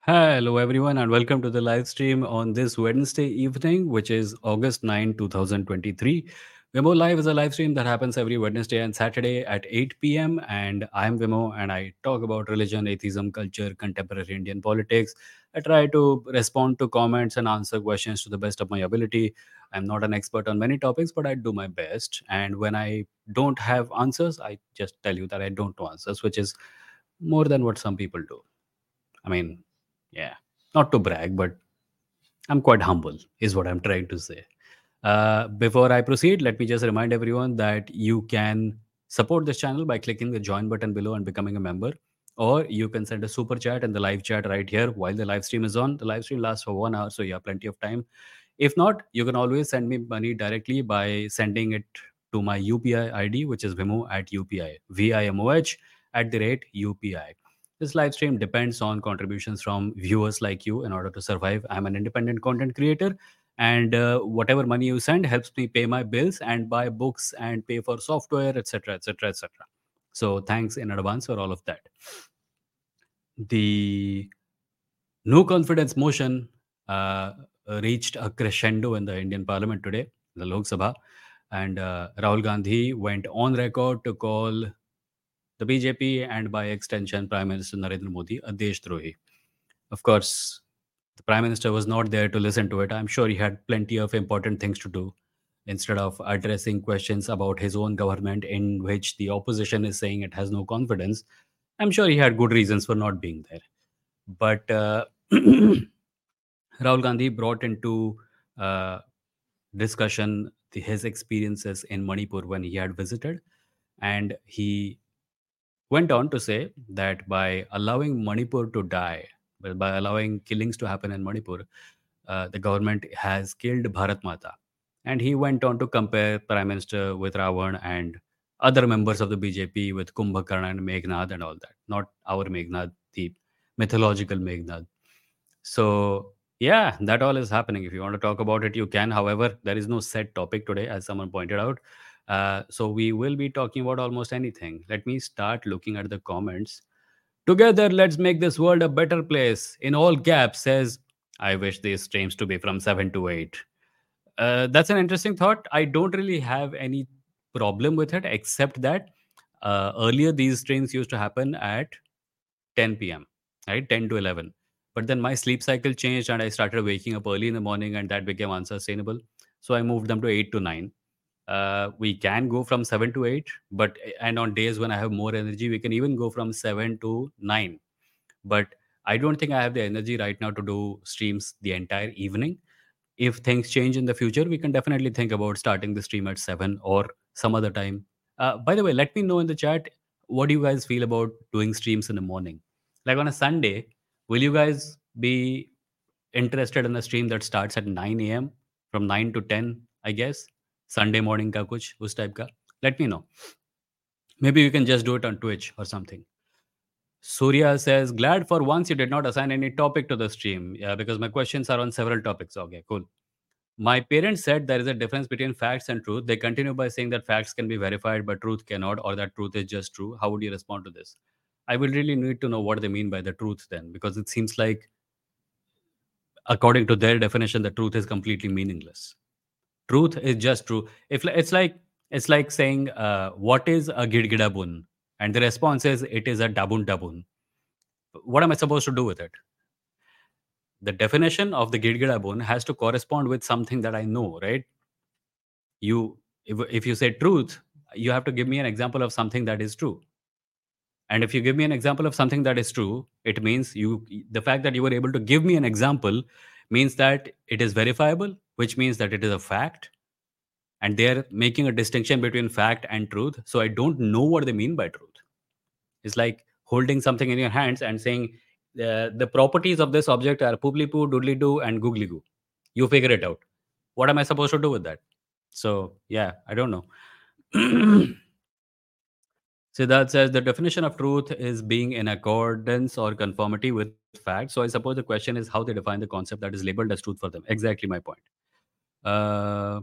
Hello, everyone, and welcome to the live stream on this Wednesday evening, which is August 9, 2023. Vimo Live is a live stream that happens every Wednesday and Saturday at 8 p.m. And I'm Vimo, and I talk about religion, atheism, culture, contemporary Indian politics. I try to respond to comments and answer questions to the best of my ability. I'm not an expert on many topics, but I do my best. And when I don't have answers, I just tell you that I don't know answers, which is more than what some people do. I mean, yeah, not to brag, but I'm quite humble, is what I'm trying to say. Before I proceed, let me just remind everyone that you can support this channel by clicking the join button below and becoming a member. Or you can send a super chat in the live chat right here while the live stream is on. The live stream lasts for 1 hour, so you have plenty of time. If not, you can always send me money directly by sending it to my UPI ID, which is Vimo at UPI, VIMOH at the rate UPI. This live stream depends on contributions from viewers like you in order to survive. I'm an independent content creator, and whatever money you send helps me pay my bills and buy books and pay for software, etc., etc., etc. So thanks in advance for all of that. The no confidence motion reached a crescendo in the Indian Parliament today, the Lok Sabha, and Rahul Gandhi went on record to call the BJP and by extension Prime Minister Narendra Modi a Deshdrohi. Of course, the Prime Minister was not there to listen to it. I'm sure he had plenty of important things to do instead of addressing questions about his own government in which the opposition is saying it has no confidence. I'm sure he had good reasons for not being there. But Rahul Gandhi brought into uh, discussion his experiences in Manipur when he had visited, and he went on to say that by allowing Manipur to die, by allowing killings to happen in Manipur, the government has killed Bharat Mata. And he went on to compare Prime Minister with Ravan and other members of the BJP with Kumbhakarna and Meghnad and all that. Not our Meghnad, the mythological Meghnad. So, yeah, that all is happening. If you want to talk about it, you can. However, there is no set topic today, as someone pointed out. So, we will be talking about almost anything. Let me start looking at the comments. Together, let's make this world a better place. In all caps, says, I wish these streams to be from 7 to 8. That's an interesting thought. I don't really have any problem with it, except that earlier these streams used to happen at 10 p.m., right? 10 to 11. But then my sleep cycle changed and I started waking up early in the morning and that became unsustainable. So I moved them to 8 to 9. We can go from 7 to 8, but and on days when I have more energy, we can even go from 7 to 9. But I don't think I have the energy right now to do streams the entire evening. If things change in the future, we can definitely think about starting the stream at 7 or some other time. By the way, let me know in the chat what do you guys feel about doing streams in the morning. Like on a Sunday, will you guys be interested in a stream that starts at 9 a.m. from 9 to 10, I guess? Sunday morning ka kuch, us type ka? Let me know. Maybe you can just do it on Twitch or something. Surya says, glad for once you did not assign any topic to the stream. Yeah, because my questions are on several topics. Okay, cool. My parents said there is a difference between facts and truth. They continue by saying that facts can be verified, but truth cannot, or that truth is just true. How would you respond to this? I will really need to know what they mean by the truth then, because it seems like, according to their definition, the truth is completely meaningless. Truth is just true. If it's like saying, "What is a gidgidabun?" and the response is, "It is a dabun dabun." What am I supposed to do with it? The definition of the gidgidabun has to correspond with something that I know, right? You, if you say truth, you have to give me an example of something that is true. And if you give me an example of something that is true, it means the fact that you were able to give me an example means that it is verifiable, which means that it is a fact. And they're making a distinction between fact and truth. So I don't know what they mean by truth. It's like holding something in your hands and saying, the properties of this object are pooply poo, doodly doo, and googly goo. You figure it out. What am I supposed to do with that? So, yeah, I don't know. Siddharth says the definition of truth is being in accordance or conformity with facts. So I suppose the question is how they define the concept that is labeled as truth for them. Exactly my point. Uh,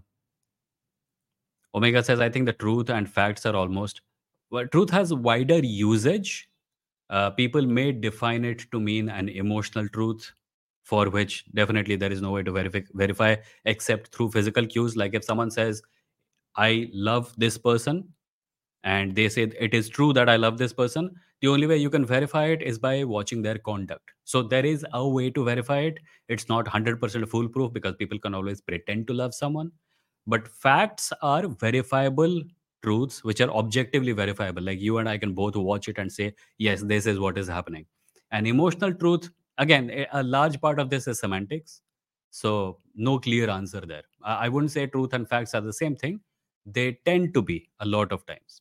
Omega says, I think the truth and facts are almost, well, truth has wider usage People may define it to mean an emotional truth, for which definitely there is no way to verify except through physical cues. Like if someone says, I love this person, and they say it is true that I love this person, the only way you can verify it is by watching their conduct. So there is a way to verify it. It's not 100% foolproof because people can always pretend to love someone. But facts are verifiable truths which are objectively verifiable. Like you and I can both watch it and say, yes, this is what is happening. An emotional truth, again, a large part of this is semantics. So no clear answer there. I wouldn't say truth and facts are the same thing. They tend to be a lot of times.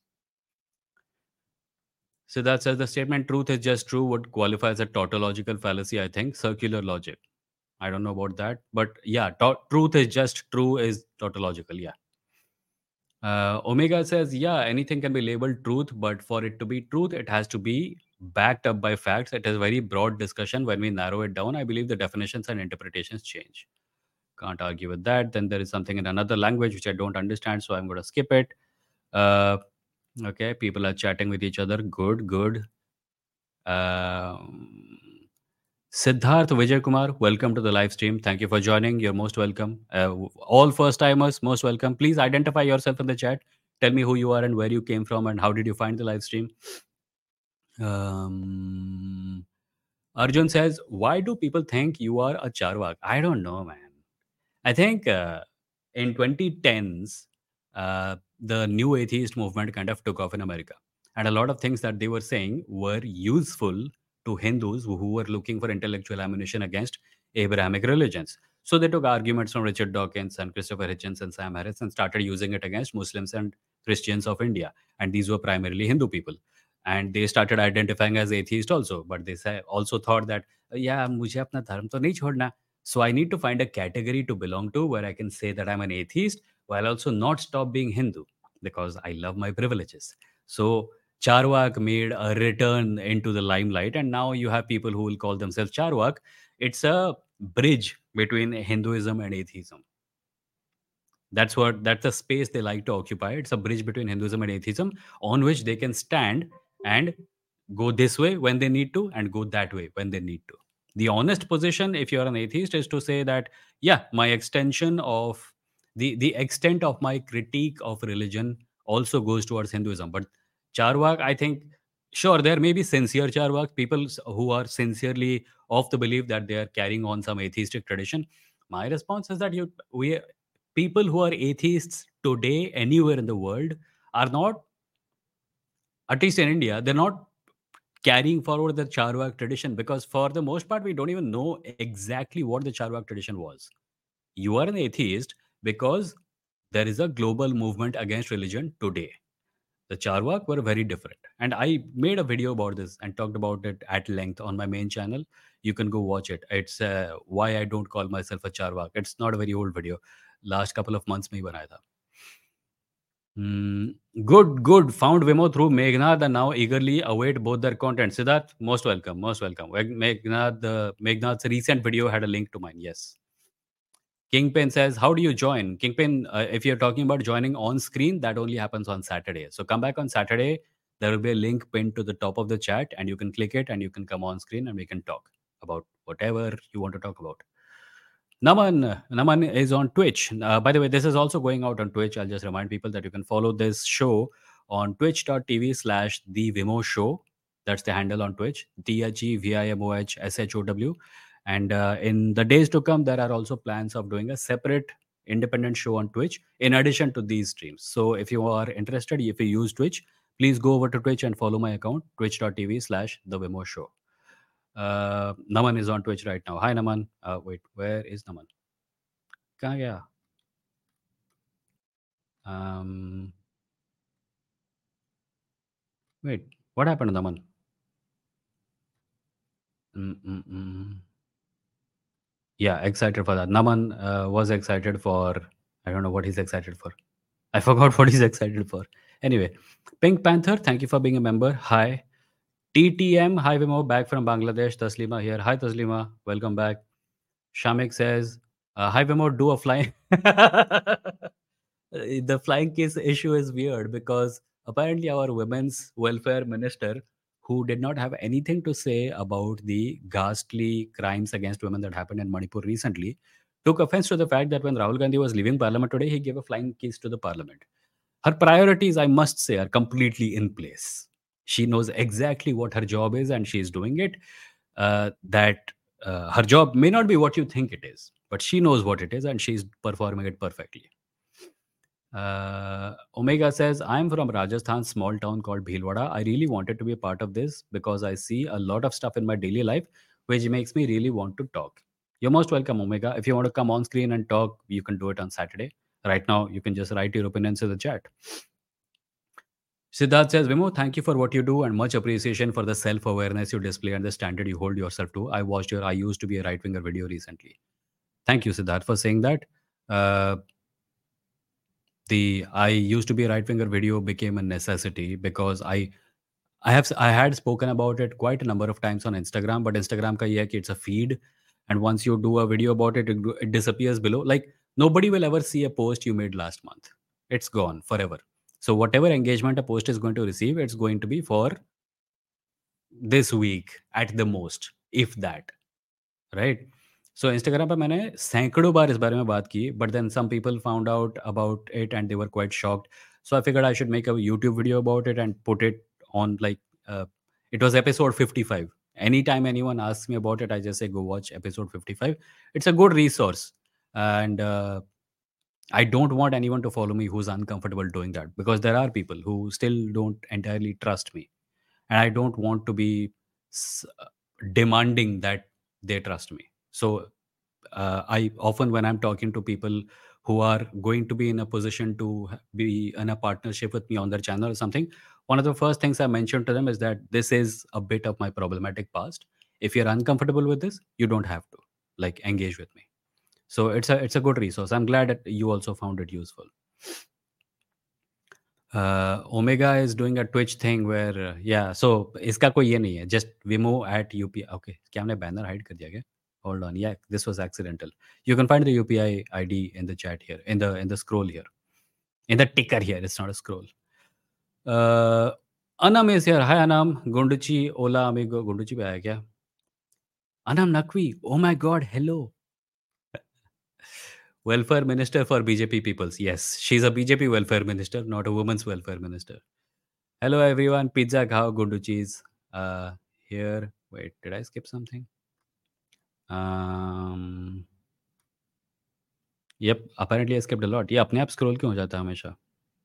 So that says the statement truth is just true would qualify as a tautological fallacy, I think. Circular logic. I don't know about that. But yeah, truth is just true is tautological. Yeah. Omega says, yeah, anything can be labeled truth, but for it to be truth, it has to be backed up by facts. It is a very broad discussion. When we narrow it down, I believe the definitions and interpretations change. Can't argue with that. Then there is something in another language which I don't understand, so I'm going to skip it. Uh, okay, people are chatting with each other. Good, good. Um, Siddharth Vijay Kumar, welcome to the live stream. Thank you for joining. You're most welcome. All first timers, most welcome. Please identify yourself in the chat. Tell me who you are and where you came from and how did you find the live stream. Um, Arjun says, why do people think you are a charvak? I don't know, man. I think in 2010s, the new atheist movement kind of took off in America. And a lot of things that they were saying were useful to Hindus who were looking for intellectual ammunition against Abrahamic religions. So they took arguments from Richard Dawkins and Christopher Hitchens and Sam Harris and started using it against Muslims and Christians of India. And these were primarily Hindu people. And they started identifying as atheist also. But they also thought that, yeah, मुझे अपना धर्म तो नहीं छोड़ना. So I need to find a category to belong to where I can say that I'm an atheist while also not stop being Hindu because I love my privileges. So Charwak made a return into the limelight, and now you have people who will call themselves Charwak. It's a bridge between Hinduism and atheism. That's the space they like to occupy. It's a bridge between Hinduism and atheism on which they can stand and go this way when they need to and go that way when they need to. The honest position, if you're an atheist, is to say that, yeah, my extension of the extent of my critique of religion also goes towards Hinduism. But Charwak, I think, sure, there may be sincere Charwak, people who are sincerely of the belief that they are carrying on some atheistic tradition. My response is that we people who are atheists today anywhere in the world are not, at least in India, they're not carrying forward the Charwak tradition because for the most part we don't even know exactly what the Charwak tradition was. You are an atheist because there is a global movement against religion today. The Charwak were very different. And I made a video about this and talked about it at length on my main channel. You can go watch it. It's why I don't call myself a Charwak. It's not a very old video. Last couple of months में ही बनाया था. Mm, good, good. Found Vimo through Meghnad and now eagerly await both their content. Siddharth, most welcome, most welcome. Meghnad's recent video had a link to mine. Yes. Kingpin says, how do you join? Kingpin, if you're talking about joining on screen, that only happens on Saturday. So come back on Saturday. There will be a link pinned to the top of the chat, and you can click it and you can come on screen and we can talk about whatever you want to talk about. Naman is on Twitch. By the way, this is also going out on Twitch. I'll just remind people that you can follow this show on twitch.tv/The Vimoh Show. That's the handle on Twitch, THEVIMOHSHOW. And in the days to come, there are also plans of doing a separate independent show on Twitch in addition to these streams. So if you are interested, if you use Twitch, please go over to Twitch and follow my account, twitch.tv/The Vimoh Show. Naman is on Twitch right now. Hi, Naman. Wait, where is Naman? कहाँ गया? Um, wait, what happened to Naman? Mm. Yeah, excited for that. Naman was excited for, I don't know what he's excited for. I forgot what he's excited for. Anyway, Pink Panther, thank you for being a member. Hi. TTM, hi Vimo, back from Bangladesh. Taslima here. Hi Taslima, welcome back. Shamik says, hi Vimo, do a flying. The flying kiss issue is weird because apparently our women's welfare minister who did not have anything to say about the ghastly crimes against women that happened in Manipur recently, took offense to the fact that when Rahul Gandhi was leaving parliament today, he gave a flying kiss to the parliament. Her priorities, I must say, are completely in place. She knows exactly what her job is and she is doing it. That Her job may not be what you think it is, but she knows what it is and she's performing it perfectly. Omega says, I'm from Rajasthan, small town called Bhilwada. I really wanted to be a part of this because I see a lot of stuff in my daily life which makes me really want to talk. You're most welcome, Omega. If you want to come on screen and talk, you can do it on Saturday. Right now, you can just write your opinions in the chat. Siddharth says, Vimo, thank you for what you do and much appreciation for the self awareness you display and the standard you hold yourself to. I watched your I used to be a right winger video recently. Thank you, Siddharth, for saying that. Uh, the I used to be a right winger video became a necessity because I had spoken about it quite a number of times on Instagram, but Instagram ka ye hai ki it's a feed, and once you do a video about it, it disappears below. Like nobody will ever see a post you made last month. It's gone forever. So whatever engagement a post is going to receive, it's going to be for this week at the most, if that. Right? So Instagram पे मैंने सैकड़ों बार इस बारे में बात की, but then some people found out about it and they were quite shocked. So I figured I should make a YouTube video about it and put it on like it was episode 55. Anytime anyone asks me about it, I just say go watch episode 55. It's a good resource, and I don't want anyone to follow me who's uncomfortable doing that, because there are people who still don't entirely trust me, and I don't want to be s- demanding that they trust me. So I often, when I'm talking to people who are going to be in a position to be in a partnership with me on their channel or something, one of the first things I mention to them is that this is a bit of my problematic past. If you're uncomfortable with this, you don't have to like engage with me. So it's a good resource. I'm glad that you also found it useful. Omega is doing a Twitch thing where yeah, so इसका कोई ये नहीं है, just Vimo at UPI. Okay, क्या हमने banner hide कर दिया क्या? Hold on, yeah, this was accidental. You can find the UPI ID in the chat here, in the scroll here, in the ticker here. It's not a scroll. Uh, Anam is here. Hi Anam. Gunduchi, Ola amigo. Gunduchi पे आया क्या? Anam Nakwi. Oh my God. Hello. Welfare Minister for BJP peoples. Yes, she's a BJP welfare minister, not a women's welfare minister. Hello everyone, pizza khao gundu cheese. Here, wait, did I skip something? Um, yep, apparently I skipped a lot. ये अपने आप scroll क्यों हो जाता है हमेशा?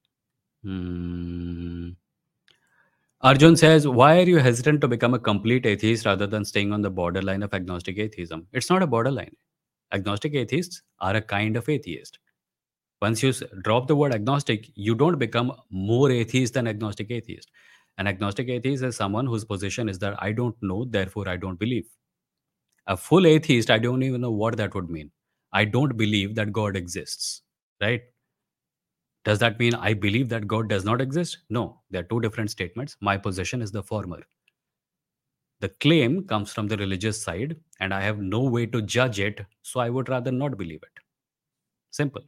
Hmm. Arjun says, why are you hesitant to become a complete atheist rather than staying on the borderline of agnostic atheism? It's not a borderline. Agnostic atheists are a kind of atheist. Once you drop the word agnostic, you don't become more atheist than agnostic atheist. An agnostic atheist is someone whose position is that I don't know, therefore I don't believe. A full atheist, I don't even know what that would mean. I don't believe that God exists, right? Does that mean I believe that God does not exist? No, they're two different statements. My position is the former. The claim comes from the religious side, and I have no way to judge it, so I would rather not believe it. Simple.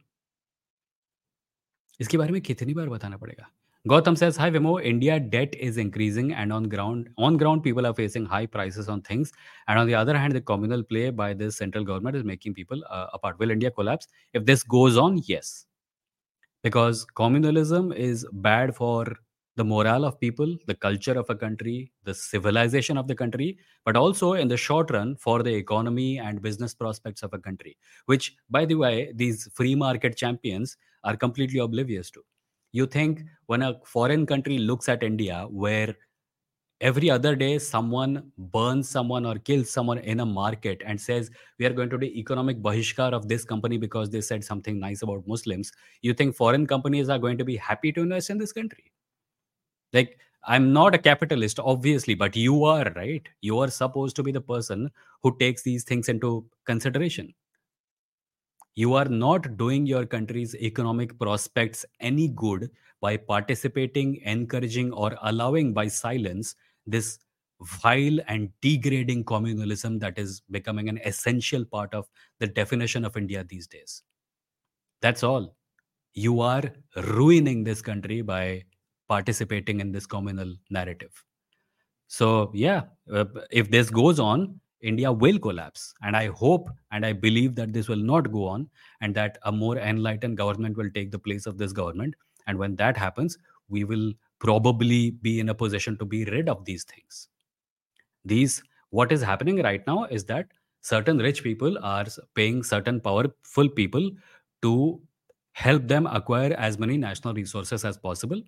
इसके बारे में कितनी बार बताना पड़ेगा? Gautam says, "Hi Vimo, India debt is increasing, and on ground people are facing high prices on things. And on the other hand, the communal play by this central government is making people apart. Will India collapse if this goes on? Yes, because communalism is bad for the morale of people, the culture of a country, the civilization of the country, but also in the short run for the economy and business prospects of a country, which, by the way, these free market champions are completely oblivious to. You think when a foreign country looks at India, where every other day someone burns someone or kills someone in a market and says we are going to do economic bahishkar of this company because they said something nice about Muslims, you think foreign companies are going to be happy to invest in this country? Like, I'm not a capitalist obviously, but you are, right? You are supposed to be the person who takes these things into consideration. You are not doing your country's economic prospects any good by participating, encouraging, or allowing by silence this vile and degrading communalism that is becoming an essential part of the definition of India these days. That's all. You are ruining this country by participating in this communal narrative. So yeah, if this goes on, India will collapse, and I hope and I believe that this will not go on, and that a more enlightened government will take the place of this government. And when that happens, we will probably be in a position to be rid of these things. These What is happening right now is that certain rich people are paying certain powerful people to help them acquire as many national resources as possible.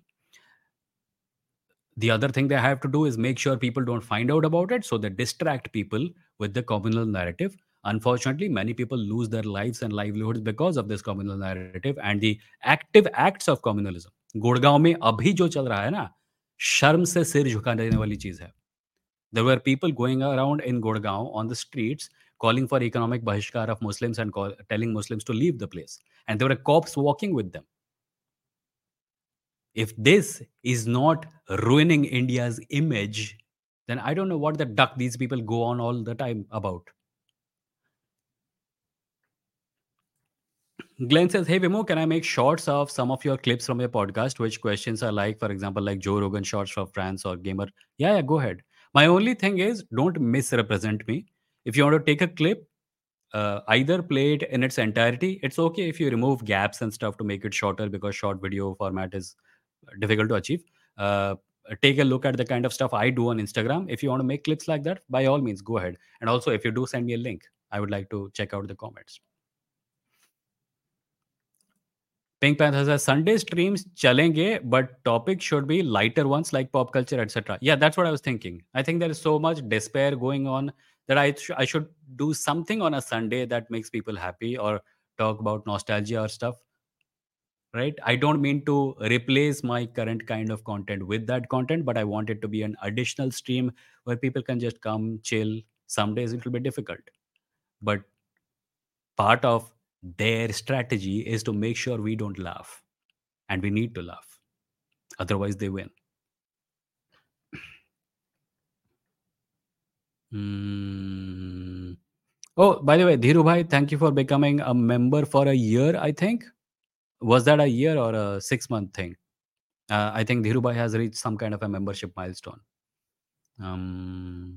The other thing they have to do is make sure people don't find out about it, so they distract people with the communal narrative. Unfortunately, many people lose their lives and livelihoods because of this communal narrative and the active acts of communalism. Gurgaon में अभी जो चल रहा है ना, शर्म से सिर झुका देने वाली चीज है. There were people going around in Gurgaon on the streets calling for economic bahishkar of Muslims and telling Muslims to leave the place, and there were cops walking with them. If this is not ruining India's image, then I don't know what the duck these people go on all the time about. Glenn says, "Hey Vimo, can I make shorts of some of your clips from your podcast? Which questions are like, for example, like Joe Rogan shorts for France or Gamer?" Yeah, go ahead. My only thing is, don't misrepresent me. If you want to take a clip, either play it in its entirety. It's okay if you remove gaps and stuff to make it shorter, because short video format is difficult to achieve. Uh, Take a look at the kind of stuff I do on Instagram. If you want to make clips like that, by all means, go ahead. And also, if you do send me a link, I would like to check out the comments. Pink Panther says Sunday streams chalenge, but topic should be lighter ones like pop culture, etc. Yeah, that's what I was thinking. I think there is so much despair going on that I should do something on a Sunday that makes people happy, or talk about nostalgia or stuff, right? I don't mean to replace my current kind of content with that content, but I want it to be an additional stream where people can just come, chill. Some days it will be difficult, but part of their strategy is to make sure we don't laugh, and we need to laugh. Otherwise, they win. Mm. Oh, by the way, Dhiru Bhai, thank you for becoming a member for a year, I think. Was that a year or a 6 month thing? I think Dhiru Bhai has reached some kind of a membership milestone. Um,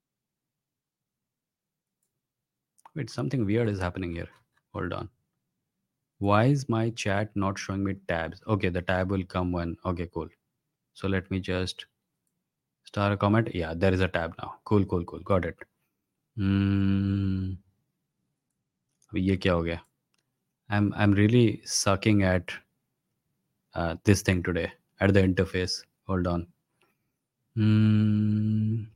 Wait, something weird is happening here. Hold on. Why is my chat not showing me tabs? Okay, the tab will come when. Okay, cool. So let me just start a comment. Yeah, there is a tab now. Cool, cool, cool. Got it. Hmm. अभी ये क्या हो गया? I'm really sucking at this thing today, at the interface. Hold on. Hmm.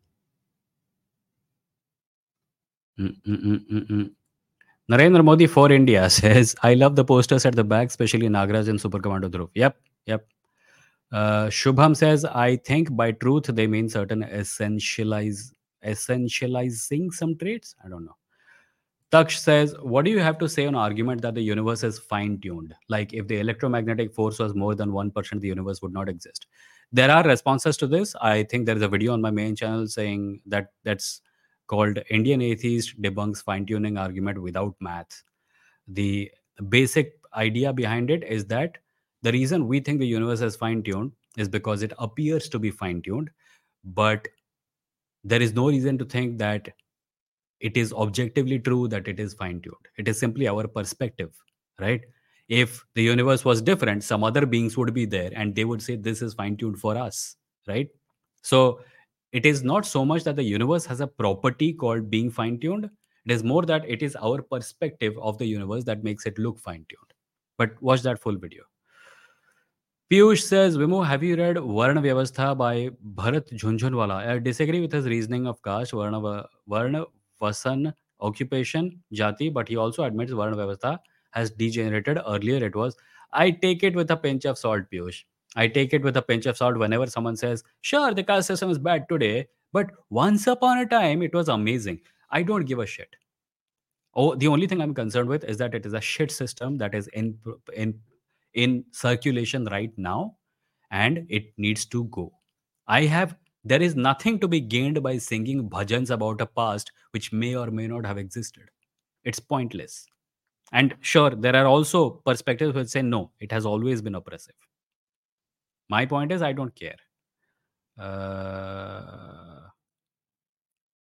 Mm. Narendra Modi for India says, "I love the posters at the back, especially Nagraj and Super Commando Dhruv." Yep, yep. Shubham says, "I think by truth they mean certain essentializing some traits." I don't know. Taksh says, "What do you have to say on argument that the universe is fine-tuned? Like if the electromagnetic force was more than 1%, the universe would not exist." There are responses to this. I think there is a video on my main channel saying that that's called Indian Atheist Debunks Fine-Tuning Argument Without Math. The basic idea behind it is that the reason we think the universe is fine-tuned is because it appears to be fine-tuned, but there is no reason to think that it is objectively true that it is fine tuned. It is simply our perspective, right? If the universe was different, some other beings would be there and they would say this is fine tuned for us, right? So it is not so much that the universe has a property called being fine tuned. It is more that it is our perspective of the universe that makes it look fine tuned. But watch that full video. Piyush says, Vimo, have you read Varna Vyavastha by Bharat Jhunjhunwala? I disagree with his reasoning of caste, Varna Vasan, occupation, Jati, but he also admits Varna Vyavastha has degenerated. Earlier it was. I take it with a pinch of salt, Piyush. I take it with a pinch of salt whenever someone says, sure, the caste system is bad today, but once upon a time it was amazing. I don't give a shit. Oh, the only thing I'm concerned with is that it is a shit system that is in in circulation right now, and it needs to go. I have There is nothing to be gained by singing bhajans about a past which may or may not have existed. It's pointless. And sure, there are also perspectives which say no, it has always been oppressive. My point is, I don't care.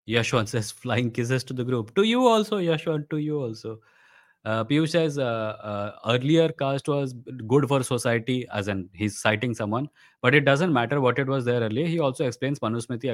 Yashwant says flying kisses to the group. To you also, Yashwant, to you also. Piyush says earlier caste was good for society, as in he's citing someone, but it doesn't matter what it was there earlier. He also explains Manusmriti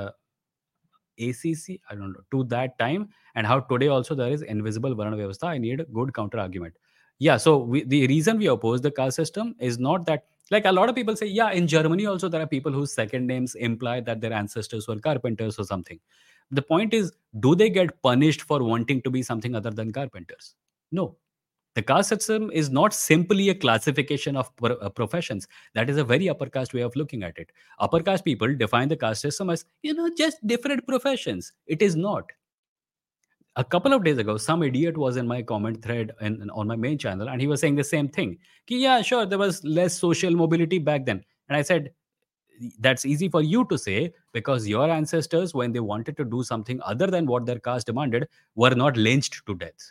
ACC, I don't know, to that time, and how today also there is invisible Varna Vyavastha. I need a good counter argument. Yeah, so the reason we oppose the caste system is not that, like a lot of people say, yeah, in Germany also there are people whose second names imply that their ancestors were carpenters or something. The point is, do they get punished for wanting to be something other than carpenters? No. The caste system is not simply a classification of professions. That is a very upper caste way of looking at it. Upper caste people define the caste system as, just different professions. It is not. A couple of days ago, some idiot was in my comment thread on my main channel, and he was saying the same thing. Yeah, sure, there was less social mobility back then. And I said, that's easy for you to say because your ancestors, when they wanted to do something other than what their caste demanded, were not lynched to death.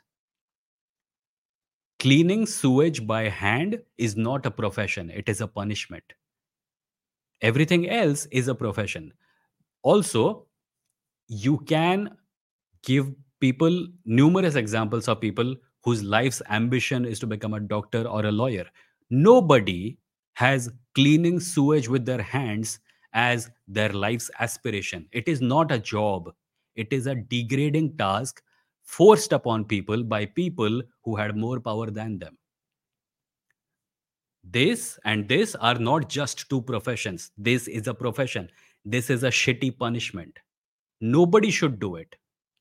Cleaning sewage by hand is not a profession, it is a punishment. Everything else is a profession. Also, you can give people numerous examples of people whose life's ambition is to become a doctor or a lawyer. Nobody has cleaning sewage with their hands as their life's aspiration. It is not a job, it is a degrading task forced upon people by people who had more power than them. This and this are not just two professions. This is a profession. This is a shitty punishment. Nobody should do it.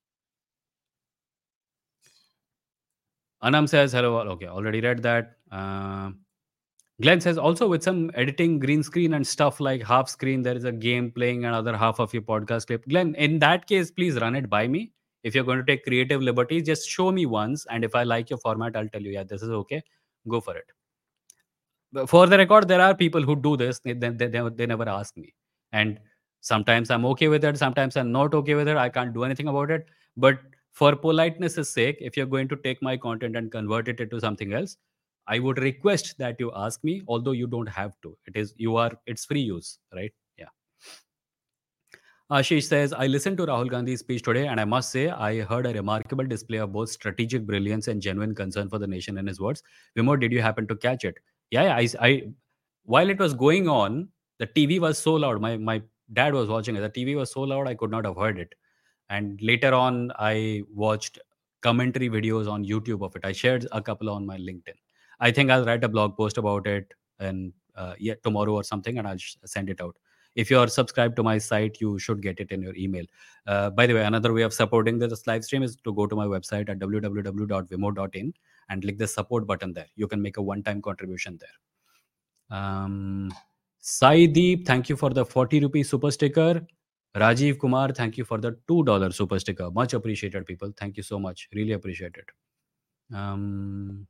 Anam says, hello. Okay, already read that. Glenn says, also with some editing, green screen and stuff like half screen, there is a game playing another half of your podcast clip. Glenn, in that case, please run it by me. If you're going to take creative liberties, just show me once. And if I like your format, I'll tell you, yeah, this is okay. Go for it. But for the record, there are people who do this. They never ask me. And sometimes I'm okay with it. Sometimes I'm not okay with it. I can't do anything about it. But for politeness' sake, if you're going to take my content and convert it into something else, I would request that you ask me, although you don't have to. It's free use, right? Yeah. Ashish says, I listened to Rahul Gandhi's speech today, and I must say, I heard a remarkable display of both strategic brilliance and genuine concern for the nation in his words. Vimod, did you happen to catch it? Yeah, while it was going on, the TV was so loud. My dad was watching it. The TV was so loud, I could not have heard it. And later on, I watched commentary videos on YouTube of it. I shared a couple on my LinkedIn. I think I'll write a blog post about it and yeah, tomorrow or something, and I'll send it out. If you're subscribed to my site, you should get it in your email. By the way, another way of supporting this live stream is to go to my website at www.vimo.in and click the support button there. You can make a one-time contribution there. Saideep, thank you for the 40 rupee super sticker. Rajiv Kumar, thank you for the $2 super sticker. Much appreciated, people. Thank you so much. Really appreciate it. Um,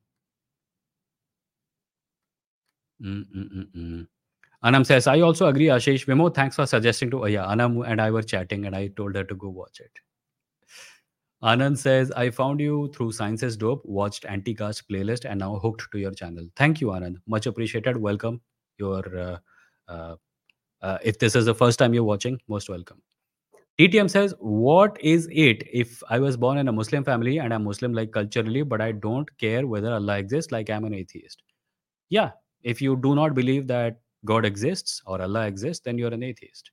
mm, mm, mm, mm. Anam says, I also agree, Ashish. Vimo, thanks for suggesting to. Oh, yeah, Anam and I were chatting and I told her to go watch it. Anand says, I found you through Sciences Dope, watched Anti-Caste playlist, and now hooked to your channel. Thank you, Anand. Much appreciated. Welcome. Uh, if this is the first time you're watching, most welcome. TTM says, what is it if I was born in a Muslim family and I'm Muslim like culturally, but I don't care whether Allah exists, like I'm an atheist? Yeah, if you do not believe that God exists or Allah exists, then you're an atheist.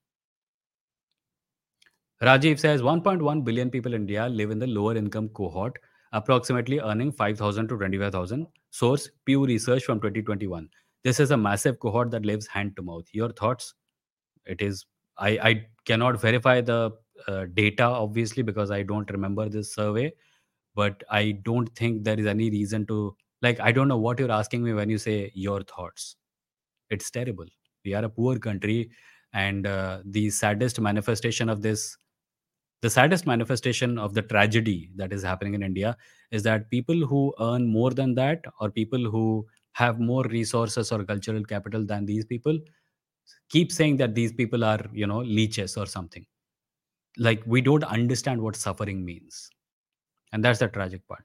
Rajiv says 1.1 billion people in India live in the lower income cohort, approximately earning 5,000 to 25,000. Source Pew Research from 2021. This is a massive cohort that lives hand to mouth. Your thoughts? It is. I cannot verify the data obviously because I don't remember this survey, but I don't think there is any reason to like. I don't know what you're asking me when you say your thoughts. It's terrible. We are a poor country, and the saddest manifestation of this the saddest manifestation of the tragedy that is happening in India is that people who earn more than that, or people who have more resources or cultural capital than these people, keep saying that these people are, leeches or something. Like, we don't understand what suffering means. And that's the tragic part.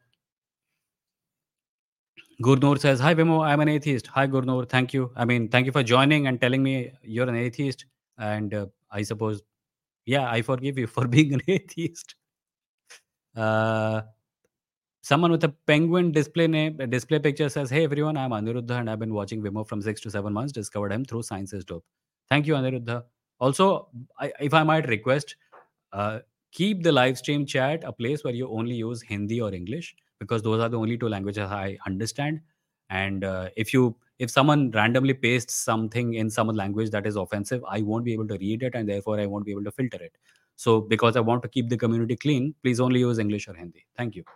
Gurnur says, Hi, Vimo, I'm an atheist. Hi, Gurnur. Thank you. I mean, thank you for joining and telling me you're an atheist. And I suppose Yeah, I forgive you for being an atheist. Uh, Someone with a penguin display picture says, "Hey everyone, I'm Aniruddha and I've been watching Vimo from 6 to 7 months. Discovered him through Science is Dope. Thank you, Aniruddha. Also, if I might request, uh, keep the live stream chat a place where you only use Hindi or English because those are the only two languages I understand. And if someone randomly pastes something in some language that is offensive, I won't be able to read it and therefore I won't be able to filter it. So because I want to keep the community clean, please only use English or Hindi. Thank you.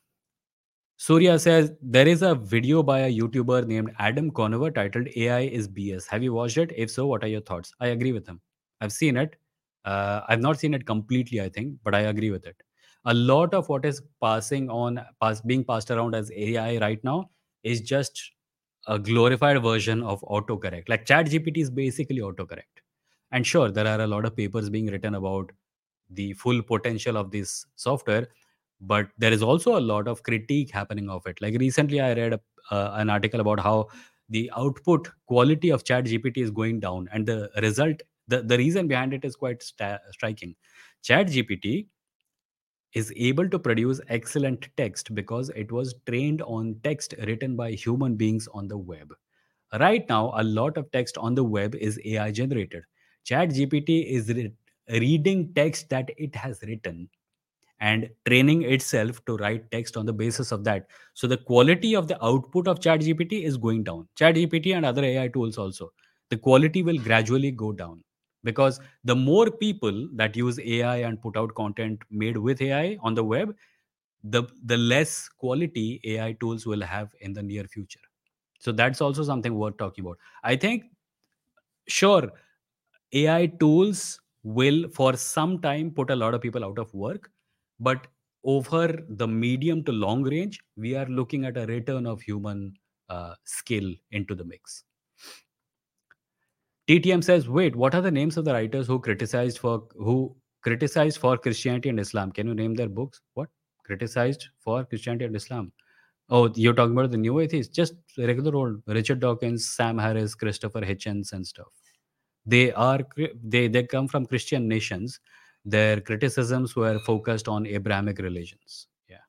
Surya says there is a video by a YouTuber named Adam Conover titled AI is BS. Have you watched it? If so, what are your thoughts? I agree with him. I've seen it. I've not seen it completely, I think, but I agree with it. A lot of what is being passed around as AI right now is just a glorified version of autocorrect. Like ChatGPT is basically autocorrect. And sure, there are a lot of papers being written about the full potential of this software, but there is also a lot of critique happening of it. Like recently I read an article about how the output quality of chat gpt is going down, and the reason behind it is quite striking. Chat gpt is able to produce excellent text because it was trained on text written by human beings on the web. Right now a lot of text on the web is AI generated. Chat gpt is reading text that it has written and training itself to write text on the basis of that. So the quality of the output of ChatGPT is going down. ChatGPT and other AI tools also, the quality will gradually go down because the more people that use AI and put out content made with AI on the web, the less quality AI tools will have in the near future. So that's also something worth talking about. I think, sure, AI tools will for some time put a lot of people out of work, but over the medium to long range, we are looking at a return of human skill into the mix. TTM says, "Wait, what are the names of the writers who criticized for Christianity and Islam? Can you name their books? What criticized for Christianity and Islam? Oh, you're talking about the new atheists, just regular old Richard Dawkins, Sam Harris, Christopher Hitchens, and stuff. They come from Christian nations. Their criticisms were focused on Abrahamic religions. Yeah.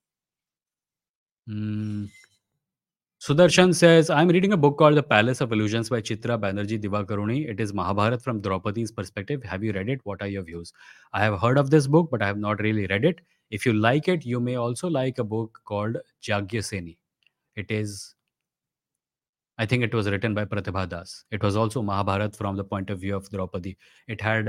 Mm. Sudarshan says, I'm reading a book called The Palace of Illusions by Chitra Banerjee Divakaruni. It is Mahabharat from Draupadi's perspective. Have you read it? What are your views? I have heard of this book, but I have not really read it. If you like it, you may also like a book called Jagyaseni. It is, I think it was written by Pratibha Das. It was also Mahabharat from the point of view of Draupadi. It had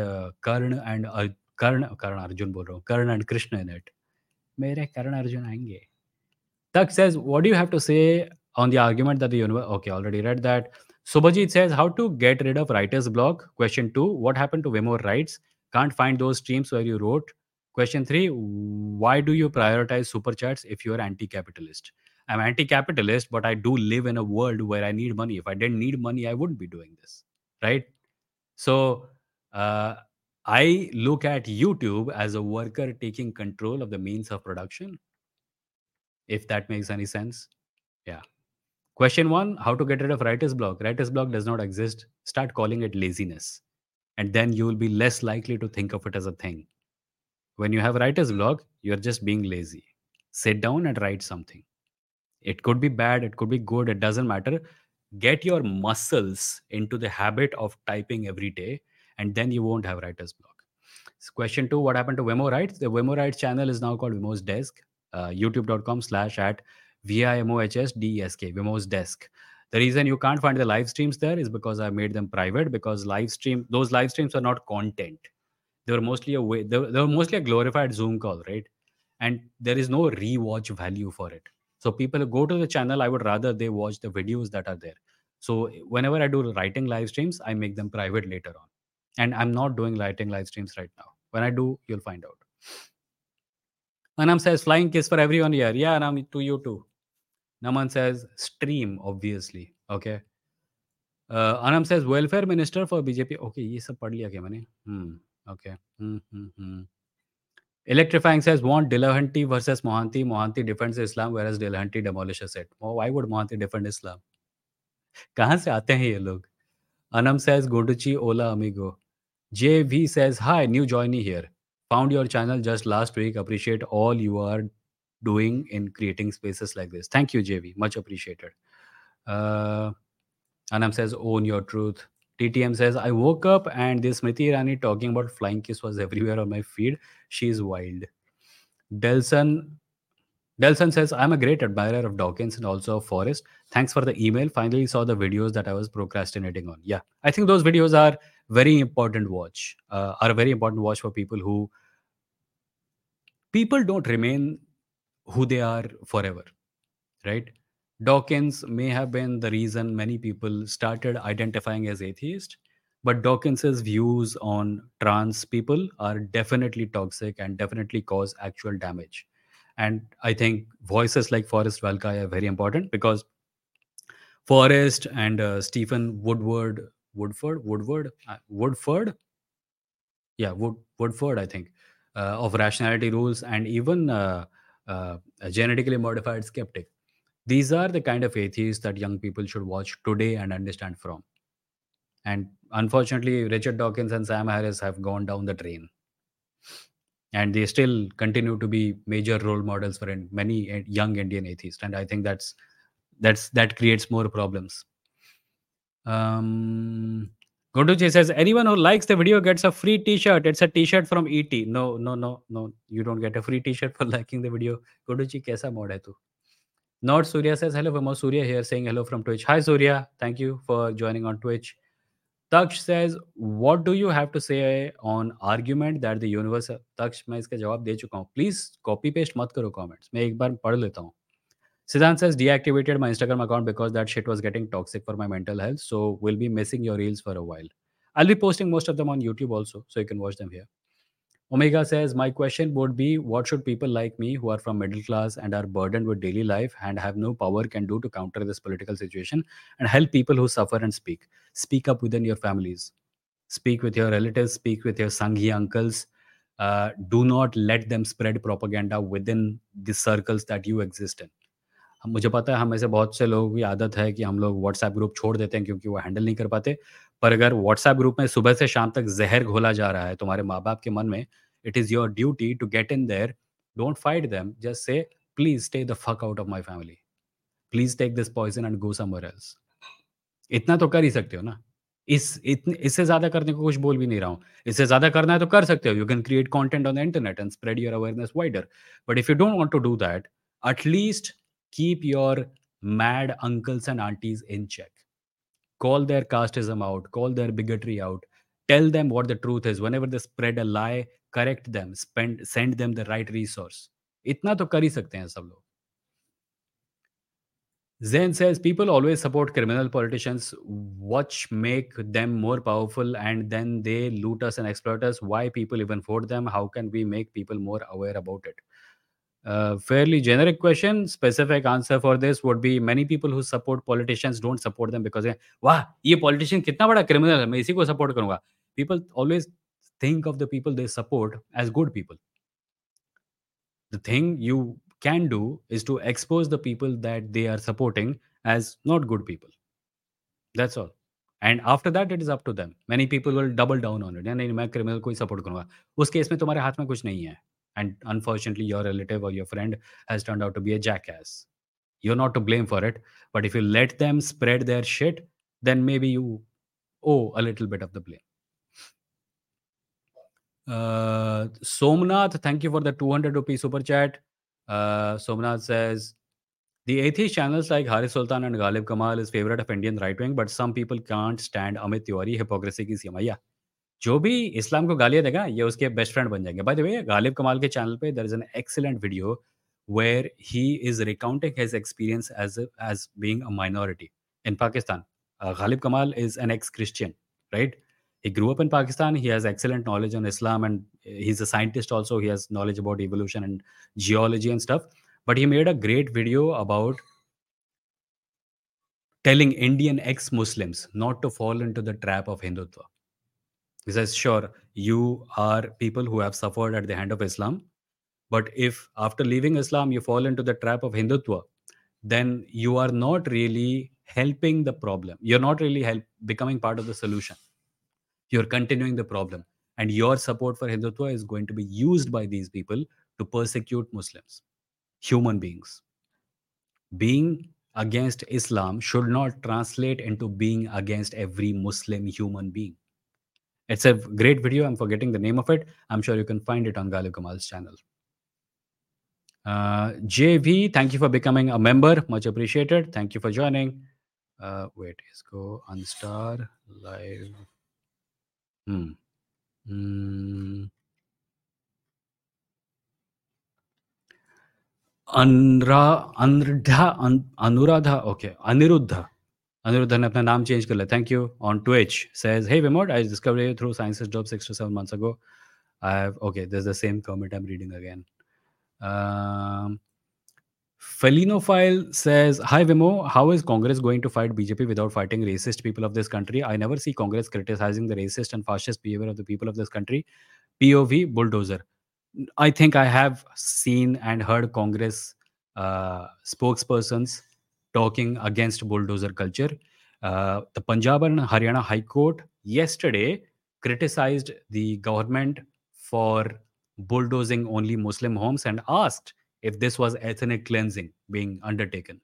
Karna Arjun bol raha hu, Karna and Krishna in it. Mere Karna Arjun aayenge. Tak says, what do you have to say on the argument that the universe? Okay, already read that. Subhajit says, how to get rid of writer's block? Question 2, what happened to Vimor rights? Can't find those streams where you wrote. Question 3, why do you prioritize super chats if you're anti-capitalist? I'm anti-capitalist, but I do live in a world where I need money. If I didn't need money, I wouldn't be doing this, right? So uh, I look at YouTube as a worker taking control of the means of production, if that makes any sense. Yeah. Question 1, how to get rid of writer's block? Writer's block does not exist. Start calling it laziness. And then you will be less likely to think of it as a thing. When you have writer's block, you're just being lazy. Sit down and write something. It could be bad, it could be good, it doesn't matter. Get your muscles into the habit of typing every day, and then you won't have writer's block. Question 2, what happened to Wemo Rights? The Wemo Rights channel is now called Wimo's Desk, youtube.com/at VIMOHSDESK, Wimo's Desk. The reason you can't find the live streams there is because I made them private, because those live streams are not content. They were mostly a glorified Zoom call, right? And there is no rewatch value for it. So people who go to the channel, I would rather they watch the videos that are there. So whenever I do writing live streams, I make them private later on. And I'm not doing writing live streams right now. When I do, you'll find out. Anam says, flying kiss for everyone here. Yeah, Anam, to you too. Naman says, stream, obviously. Okay. Anam says, welfare minister for BJP. Okay, ये सब पढ़ लिया क्या मैंने? Okay. Electrifying says, want Delahanty versus Mohanty. Mohanty defends Islam, whereas Delahanty demolishes it. Oh, why would Mohanty defend Islam? कहाँ से आते हैं ये लोग? Anam says, Goduchi, Ola, Amigo. JV says, "Hi, new joinee here. Found your channel just last week. Appreciate all you are doing in creating spaces like this. Thank you, JV. Much appreciated." Uh, Anam says, "Own your truth." TTM says, "I woke up and this Smriti Irani talking about flying kiss was everywhere on my feed. She's wild." Delson Delson says, "I'm a great admirer of Dawkins and also of Forrest. Thanks for the email. Finally saw the videos that I was procrastinating on." Yeah, I think those videos are are a very important watch for people don't remain who they are forever, right? Dawkins may have been the reason many people started identifying as atheist, but Dawkins's views on trans people are definitely toxic and definitely cause actual damage. And I think voices like Forrest Valkai are very important because Forrest and Stephen Woodford, yeah, Woodford, I think, of Rationality Rules, and even a genetically modified skeptic. These are the kind of atheists that young people should watch today and understand from. And unfortunately, Richard Dawkins and Sam Harris have gone down the drain, and they still continue to be major role models for many young Indian atheists. And I think that creates more problems. Um, Gonduji says, "Anyone who likes the video gets a free T-shirt. It's a T-shirt from ET." No, no, no, no. You don't get a free T-shirt for liking the video. Gonduji, कैसा mod है तू? Not Surya says, "Hello, Vamo." Surya here saying hello from Twitch. Hi, Surya. Thank you for joining on Twitch. Taksh says, "What do you have to say on argument that the universe?" Taksh, मैं इसका जवाब दे चुका हूँ. Please copy paste मत करो comments. मैं एक बार पढ़ लेता हूँ. Siddhant says, "Deactivated my Instagram account because that shit was getting toxic for my mental health. So we'll be missing your reels for a while. I'll be posting most of them on YouTube also, so you can watch them here." Omega says, "My question would be, what should people like me who are from middle class and are burdened with daily life and have no power can do to counter this political situation and help people who suffer and speak? Speak up within your families. Speak with your relatives. Speak with your Sanghi uncles. Do not let them spread propaganda within the circles that you exist in." मुझे पता है हम में से बहुत से लोगों की आदत है कि हम लोग व्हाट्सएप ग्रुप छोड़ देते हैं क्योंकि वो हैंडल नहीं कर पाते। पर अगर व्हाट्सएप ग्रुप में सुबह से शाम तक ज़हर घोला जा रहा है तुम्हारे माँ-बाप के मन में, it is your duty to get in there, don't fight them, just say please stay the fuck out of my family. Please take this poison and go somewhere else. इतना तो कर ही सकते हो ना। इससे ज़्यादा करने को कुछ बोल भी नहीं रहा हूँ। इससे ज़्यादा करना है तो कर सकते हो। You can create content on the internet and spread your awareness wider. But if you don't want to do that, at least keep your mad uncles and aunties in check. Call their casteism out, call their bigotry out, tell them what the truth is. Whenever they spread a lie, correct them, send them the right resource. इतना तो कर ही सकते हैं सब लोग. Zen says, "People always support criminal politicians. Watch make them more powerful and then they loot us and exploit us. Why people even vote them? How can we make people more aware about it?" Fairly generic question. Specific answer for this would be, many people who support politicians don't support them because वाह ये politician कितना बड़ा criminal है मैं इसी को support करूंगा. People always think of the people they support as good people. The thing you can do is to expose the people that they are supporting as not good people. That's all. And after that, it is up to them. Many people will double down on it. नहीं मैं criminal को ही support करूंगा. उस case में तुम्हारे हाथ में कुछ नहीं है. And unfortunately, your relative or your friend has turned out to be a jackass. You're not to blame for it. But if you let them spread their shit, then maybe you owe a little bit of the blame. Somnath, thank you for the 200 rupee super chat. Somnath says, "The atheist channels like Haris Sultan and Ghalib Kamal is favorite of Indian right wing, but some people can't stand Amit Tiwari, hypocrisy की सीमा." Yeah. जो भी इस्लाम को गालियाँ देगा, ये उसके best friend बन जाएंगे. By the way, गालिब कमाल के चैनल पे there is an excellent video where he is recounting his experience as being a minority in Pakistan. Ghalib Kamal is an ex-Christian, right? He grew up in Pakistan. He has excellent knowledge on Islam, and he's a scientist also. He has knowledge about evolution and geology and stuff. But he made a great video about telling Indian ex-Muslims not to fall into the trap of Hindutva. He says, "Sure, you are people who have suffered at the hand of Islam, but if after leaving Islam you fall into the trap of Hindutva, then you are not really helping the problem. You're not really becoming part of the solution. You're continuing the problem. And your support for Hindutva is going to be used by these people to persecute Muslims, human beings. Being against Islam should not translate into being against every Muslim human being. It's a great video. I'm forgetting the name of it. I'm sure you can find it on Galib Kamal's channel. JV, thank you for becoming a member. Much appreciated. Thank you for joining. Wait, let's go on Star Live. Hmm. Mm, Anuradha, okay, Aniruddha. Aniruddha ने अपना नाम change कर लिया. Thank you. On Twitch says, hey Vimod, I discovered you through Science's Job 6 to 7 months ago. Okay, there's the same comment I'm reading again. Um, Felinophile says, hi Vimo, how is Congress going to fight BJP without fighting racist people of this country? I never see Congress criticizing the racist and fascist behavior of the people of this country. POV bulldozer. I think I have seen and heard Congress spokespersons talking against bulldozer culture. The Punjab and Haryana High Court yesterday criticized the government for bulldozing only Muslim homes and asked if this was ethnic cleansing being undertaken.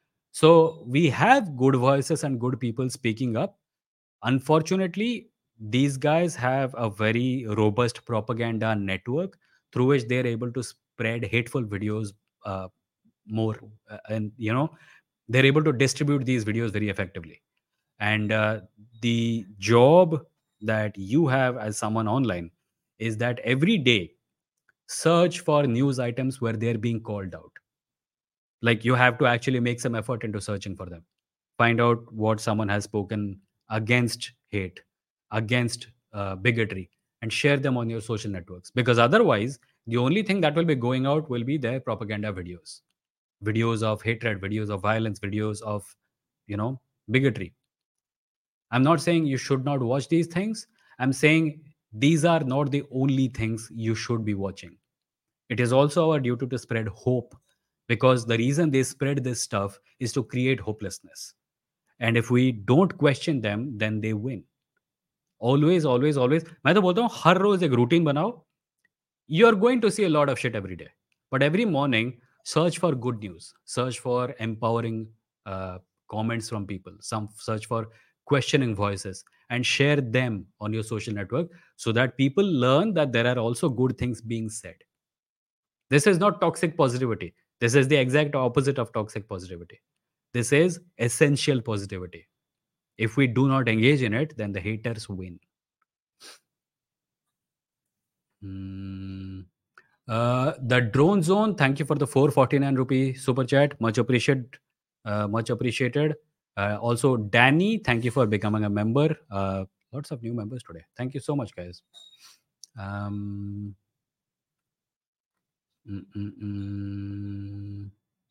So we have good voices and good people speaking up. Unfortunately, these guys have a very robust propaganda network through which they're able to spread hateful videos uh, more, and they're able to distribute these videos very effectively. And the job that you have as someone online is that every day search for news items where they're being called out. Like, you have to actually make some effort into searching for them, find out what someone has spoken against hate, against bigotry, and share them on your social networks, because otherwise the only thing that will be going out will be their propaganda videos, videos of hatred, videos of violence, videos of bigotry. I'm not saying you should not watch these things. I'm saying these are not the only things you should be watching. It is also our duty to spread hope, because the reason they spread this stuff is to create hopelessness. And if we don't question them, then they win. Always, always, always. मैं तो बोलता हूँ हर रोज एक routine बनाओ. You're going to see a lot of shit every day. But every morning, search for good news, search for empowering comments from people, some search for questioning voices, and share them on your social network so that people learn that there are also good things being said. This is not toxic positivity. This is the exact opposite of toxic positivity. This is essential positivity. If we do not engage in it, then the haters win. Hmm. The drone zone, thank you for the 449 rupee super chat. Much appreciated. Much appreciated. Also, Danny, thank you for becoming a member. Lots of new members today. Thank you so much, guys. Um, mm, mm, mm.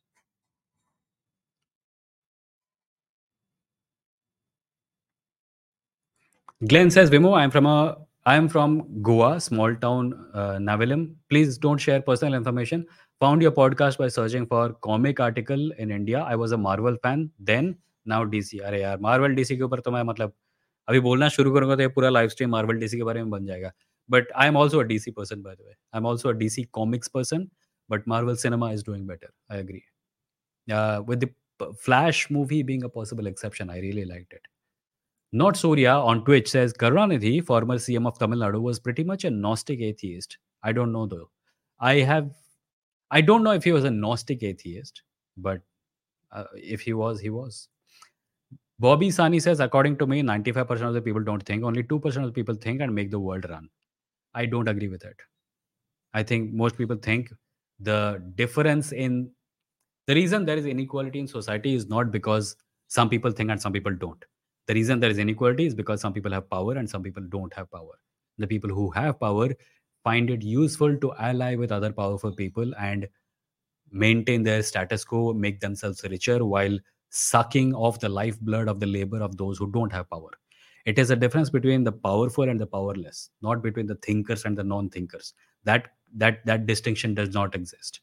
Glenn says, Vimo, I am from Goa, small town Navelim. Please don't share personal information. Found your podcast by searching for comic article in India. I was a Marvel fan then, now DC. अरे यार Marvel DC के ऊपर तो मैं मतलब अभी बोलना शुरू करूंगा तो ये पूरा लाइव स्ट्रीम मार्वल डीसी के बारे में बन जाएगा. But I am also a DC person, by the way. I'm also a DC comics person, but Marvel cinema is doing better. I agree. With the Flash movie being a possible exception, I really liked it. Not Surya on Twitch says Karunanidhi, former CM of Tamil Nadu, was pretty much a Gnostic atheist. I don't know though. I have, I don't know if he was a Gnostic atheist, but if he was, he was. Bobby Sani says, according to me, 95% of the people don't think. Only 2% of the people think and make the world run. I don't agree with it. I think most people think the difference in the reason there is inequality in society is not because some people think and some people don't. The reason there is inequality is because some people have power and some people don't have power. The people who have power find it useful to ally with other powerful people and maintain their status quo, make themselves richer while sucking off the lifeblood of the labor of those who don't have power. It is a difference between the powerful and the powerless, not between the thinkers and the non-thinkers. That distinction does not exist.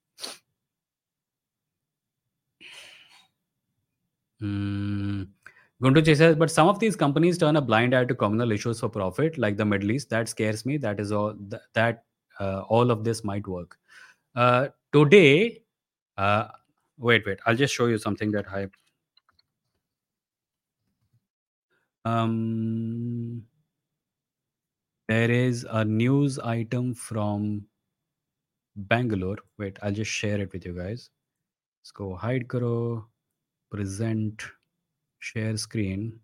Hmm. Gunduchi says, but some of these companies turn a blind eye to communal issues for profit, like the Middle East. That scares me. That is all. That all of this might work. Today, uh, wait. I'll just show you something that I. Um, there is a news item from Bangalore. Wait, I'll just share it with you guys. Let's go hide karo, present, share screen.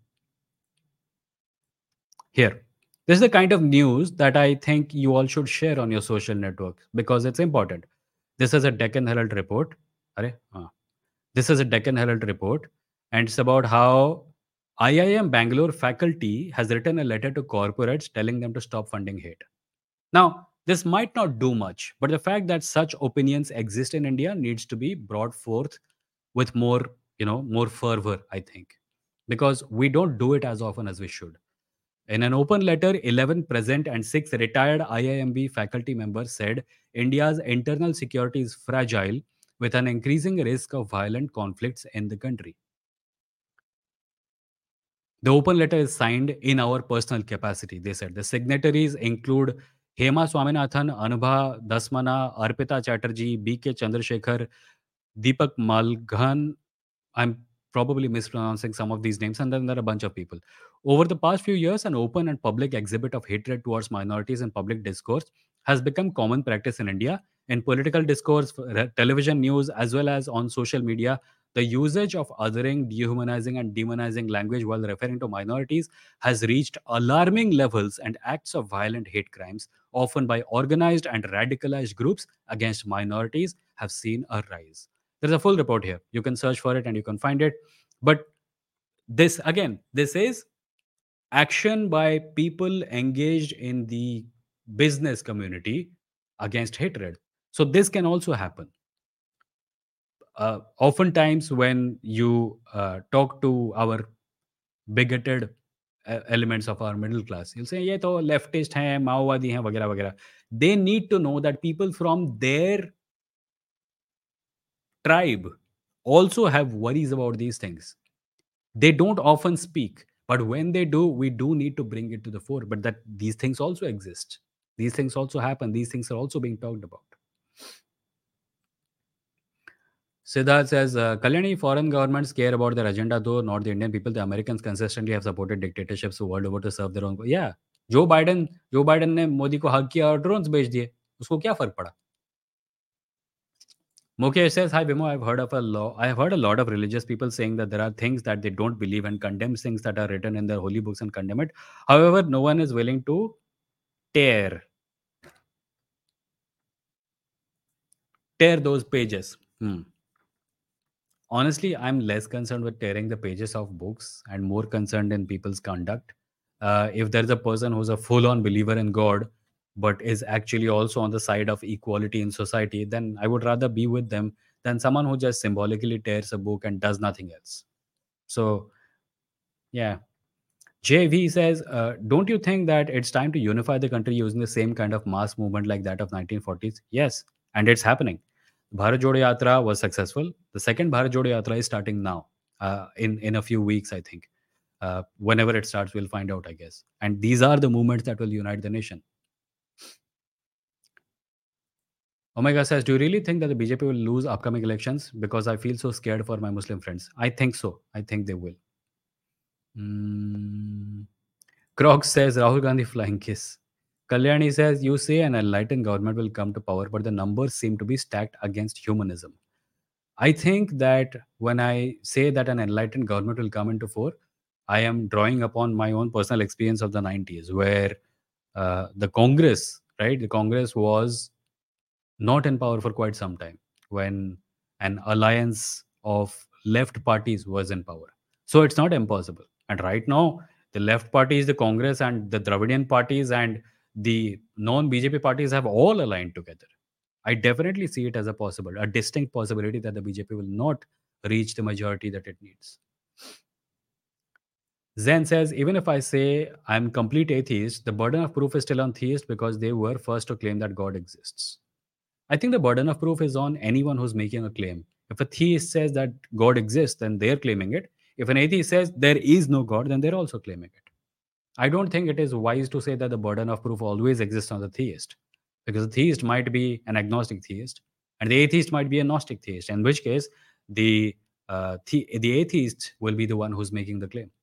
Here. This is the kind of news that I think you all should share on your social networks because it's important. This is a Deccan Herald report. Arey, This is a Deccan Herald report, and it's about how IIM Bangalore faculty has written a letter to corporates telling them to stop funding hate. Now, this might not do much, but the fact that such opinions exist in India needs to be brought forth with more, more fervor, I think, because we don't do it as often as we should. In an open letter, 11 present and 6 retired IIMB faculty members said India's internal security is fragile with an increasing risk of violent conflicts in the country. The open letter is signed in our personal capacity, they said. The signatories include Hema Swaminathan, Anubha Dasmana, Arpita Chatterjee, B.K. Chandrasekhar, Deepak Malghan. I'm probably mispronouncing some of these names, and then there are a bunch of people. Over the past few years, an open and public exhibit of hatred towards minorities in public discourse has become common practice in India. In political discourse, television news, as well as on social media, the usage of othering, dehumanizing, and demonizing language while referring to minorities has reached alarming levels, and acts of violent hate crimes, often by organized and radicalized groups against minorities, have seen a rise. There's a full report here. You can search for it and you can find it. But this, again, this is action by people engaged in the business community against hatred. So this can also happen. Oftentimes, when you talk to our bigoted elements of our middle class, you'll say, "ये तो leftist हैं, माओवादी हैं, वगैरह वगैरह." They need to know that people from their tribe also have worries about these things. They don't often speak, but when they do, we do need to bring it to the fore. But that these things also exist. These things also happen. These things are also being talked about. Siddharth says, Kalyani, foreign governments care about their agenda, though not the Indian people. The Americans consistently have supported dictatorships world over to serve their own. Yeah, जो Biden ने मोदी को हक किया और drones भेज दिए. उसको क्या फर्क पड़ा? Mukesh says, "Hi Vimo, I have heard a lot of religious people saying that there are things that they don't believe and condemn things that are written in their holy books and condemn it. However, no one is willing to tear tear those pages." Honestly, I'm less concerned with tearing the pages of books and more concerned in people's conduct. If there's a person who's a full-on believer in God, but is actually also on the side of equality in society, then I would rather be with them than someone who just symbolically tears a book and does nothing else. So, yeah. JV says, don't you think that it's time to unify the country using the same kind of mass movement like that of 1940s? Yes, and it's happening. Bharat Jodo Yatra was successful. The second Bharat Jodo Yatra is starting now, in a few weeks, I think. Whenever it starts, we'll find out, I guess. And these are the movements that will unite the nation. Omega says, do you really think that the BJP will lose upcoming elections? Because I feel so scared for my Muslim friends. I think so. I think they will. Mm. Crocs says Rahul Gandhi flying kiss. Kalyani says, you say an enlightened government will come to power, but the numbers seem to be stacked against humanism. I think that when I say that an enlightened government will come into fore, I am drawing upon my own personal experience of the 90s, where the Congress, right? The Congress was not in power for quite some time when an alliance of left parties was in power. So it's not impossible. And right now, the left parties, the Congress, and the Dravidian parties and the non BJP parties have all aligned together. I definitely see it as a distinct possibility that the BJP will not reach the majority that it needs. Zen says, even if I say I'm complete atheist, the burden of proof is still on theists because they were first to claim that God exists. I think the burden of proof is on anyone who's making a claim. If a theist says that God exists, then they're claiming it. If an atheist says there is no God, then they're also claiming it. I don't think it is wise to say that the burden of proof always exists on the theist, because the theist might be an agnostic theist, and the atheist might be a gnostic theist. In which case, the atheist will be the one who's making the claim.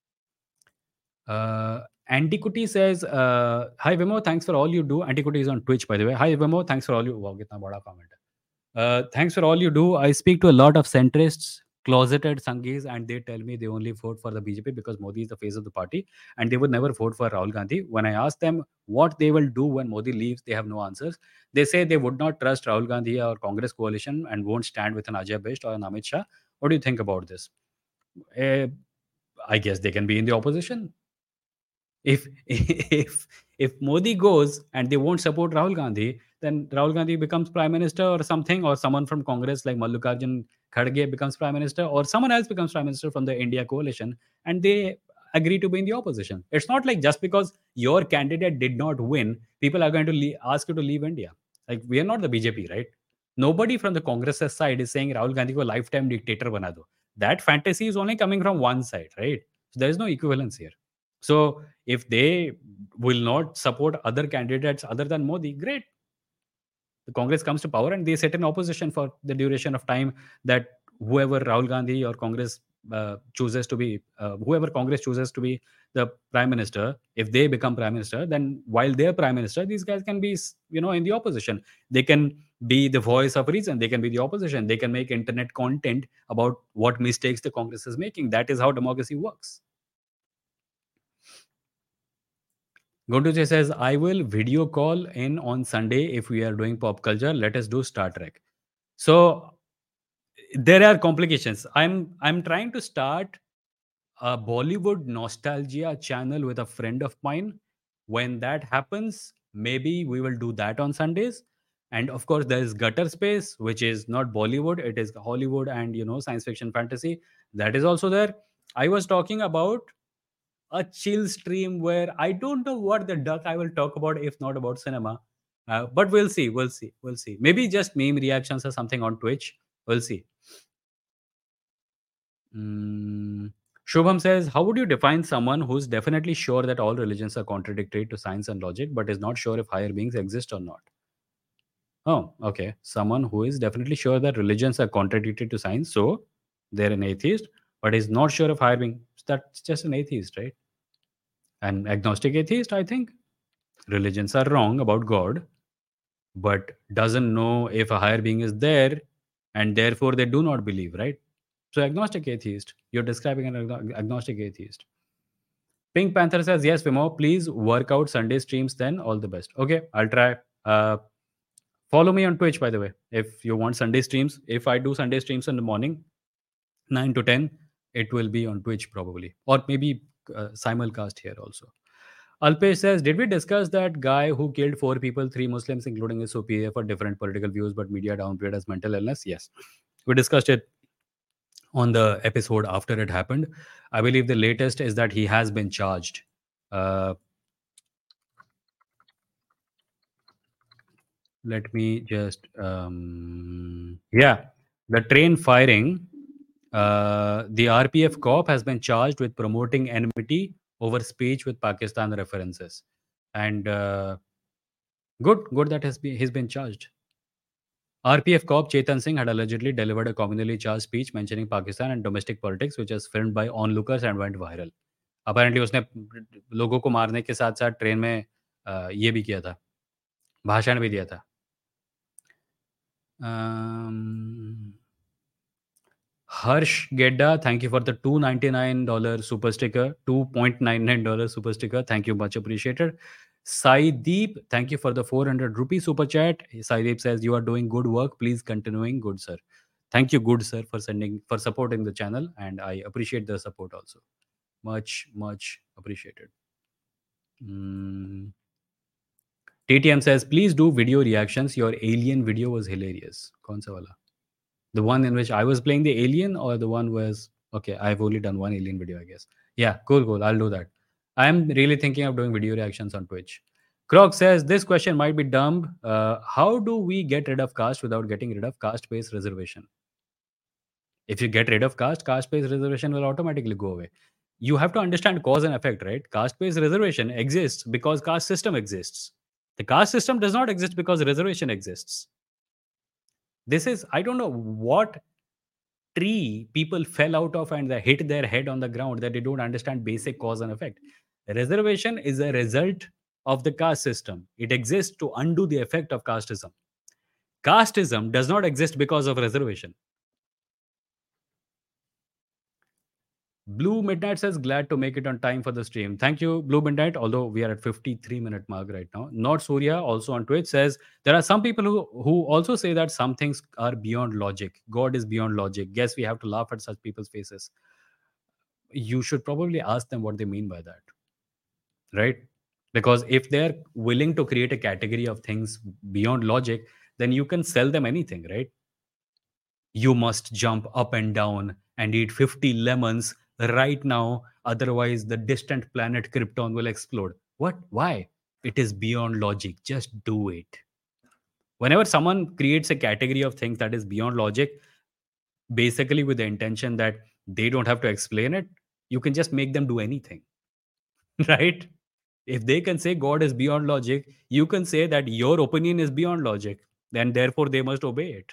Antiquity says, "Hi Vimo, thanks for all you do." Antiquity is on Twitch, by the way. Hi Vimo, thanks for all you. Wow, kitna bada comment. Thanks for all you do. I speak to a lot of centrists, closeted Sanghis, and they tell me they only vote for the BJP because Modi is the face of the party, and they would never vote for Rahul Gandhi. When I ask them what they will do when Modi leaves, they have no answers. They say they would not trust Rahul Gandhi or Congress coalition and won't stand with an Ajay Best or an Amit Shah. What do you think about this? Uh, I guess they can be in the opposition. If if Modi goes and they won't support Rahul Gandhi, then Rahul Gandhi becomes prime minister or something, or someone from Congress like Mallikarjun Kharge becomes prime minister, or someone else becomes prime minister from the India coalition, and they agree to be in the opposition. It's not like just because your candidate did not win, people are going to ask you to leave India. Like, we are not the BJP, right? Nobody from the Congress side is saying Rahul Gandhi ko lifetime dictator bana do. That fantasy is only coming from one side, right? So there is no equivalence here. So if they will not support other candidates other than Modi, great. The Congress comes to power and they sit in opposition for the duration of time that whoever Rahul Gandhi or Congress chooses to be, whoever Congress chooses to be the prime minister, if they become prime minister, then while they're prime minister, these guys can be, in the opposition. They can be the voice of reason. They can be the opposition. They can make internet content about what mistakes the Congress is making. That is how democracy works. Gontuche says, I will video call in on Sunday if we are doing pop culture. Let us do Star Trek. So there are complications. I'm trying to start a Bollywood nostalgia channel with a friend of mine. When that happens, maybe we will do that on Sundays. And of course, there is Gutter Space, which is not Bollywood, it is Hollywood and science fiction fantasy. That is also there. I was talking about a chill stream where I don't know what the duck I will talk about if not about cinema. But we'll see, we'll see. Maybe just meme reactions or something on Twitch. We'll see. Mm. Shubham says, how would you define someone who's definitely sure that all religions are contradictory to science and logic, but is not sure if higher beings exist or not? Oh, okay. Someone who is definitely sure that religions are contradictory to science, so they're an atheist, but is not sure of higher being. That's just an atheist, right? An agnostic atheist, I think. Religions are wrong about God, but doesn't know if a higher being is there, and therefore they do not believe, right? So agnostic atheist. You're describing an agnostic atheist. Pink Panther says, yes, Vimo, please work out Sunday streams then. All the best. Okay, I'll try. Follow me on Twitch, by the way, if you want Sunday streams. If I do Sunday streams in the morning, 9 to 10, it will be on Twitch probably. Or maybe simulcast here also. Alpesh says, did we discuss that guy who killed 4 people, 3 Muslims, including his superior, for different political views, but media downplayed as mental illness? Yes. We discussed it on the episode after it happened. I believe the latest is that he has been charged. Uh, Let me just, yeah, the train firing. The RPF cop has been charged with promoting enmity over speech with Pakistan references. And good that he's been charged. RPF cop Chetan Singh had allegedly delivered a communally charged speech mentioning Pakistan and domestic politics, which was filmed by onlookers and went viral. Apparently, उसने लोगों को मारने के साथ साथ train में ये भी किया था, भाषण भी दिया था. Harsh Gedda, thank you for the $299 super sticker, $2.99 super sticker. Thank you, much appreciated. Saideep, thank you for the 400 rupee super chat. Saideep says, you are doing good work. Please continuing, good sir. Thank you, good sir, for supporting the channel, and I appreciate the support also. Much appreciated. TTM says, please do video reactions. Your alien video was hilarious. Kaun sa wala? The one in which I was playing the alien, or the one was okay? I've only done one alien video, I guess. Yeah, cool. I'll do that. I'm really thinking of doing video reactions on Twitch. Croc says this question might be dumb. How do we get rid of caste without getting rid of caste-based reservation? If you get rid of caste, caste-based reservation will automatically go away. You have to understand cause and effect, right? Caste-based reservation exists because caste system exists. The caste system does not exist because reservation exists. This is, I don't know what tree people fell out of and they hit their head on the ground that they don't understand basic cause and effect. Reservation is a result of the caste system. It exists to undo the effect of casteism. Casteism does not exist because of reservation. Blue Midnight says, glad to make it on time for the stream. Thank you, Blue Midnight. Although we are at 53-minute mark right now. Not Surya, also on Twitch, says there are some people who also say that some things are beyond logic. God is beyond logic. Guess we have to laugh at such people's faces. You should probably ask them what they mean by that, right? Because if they're willing to create a category of things beyond logic, then you can sell them anything, right? You must jump up and down and eat 50 lemons right now, otherwise the distant planet Krypton will explode. What? Why? It is beyond logic. Just do it. Whenever someone creates a category of things that is beyond logic, basically with the intention that they don't have to explain it, you can just make them do anything. Right? If they can say God is beyond logic, you can say that your opinion is beyond logic, then therefore they must obey it.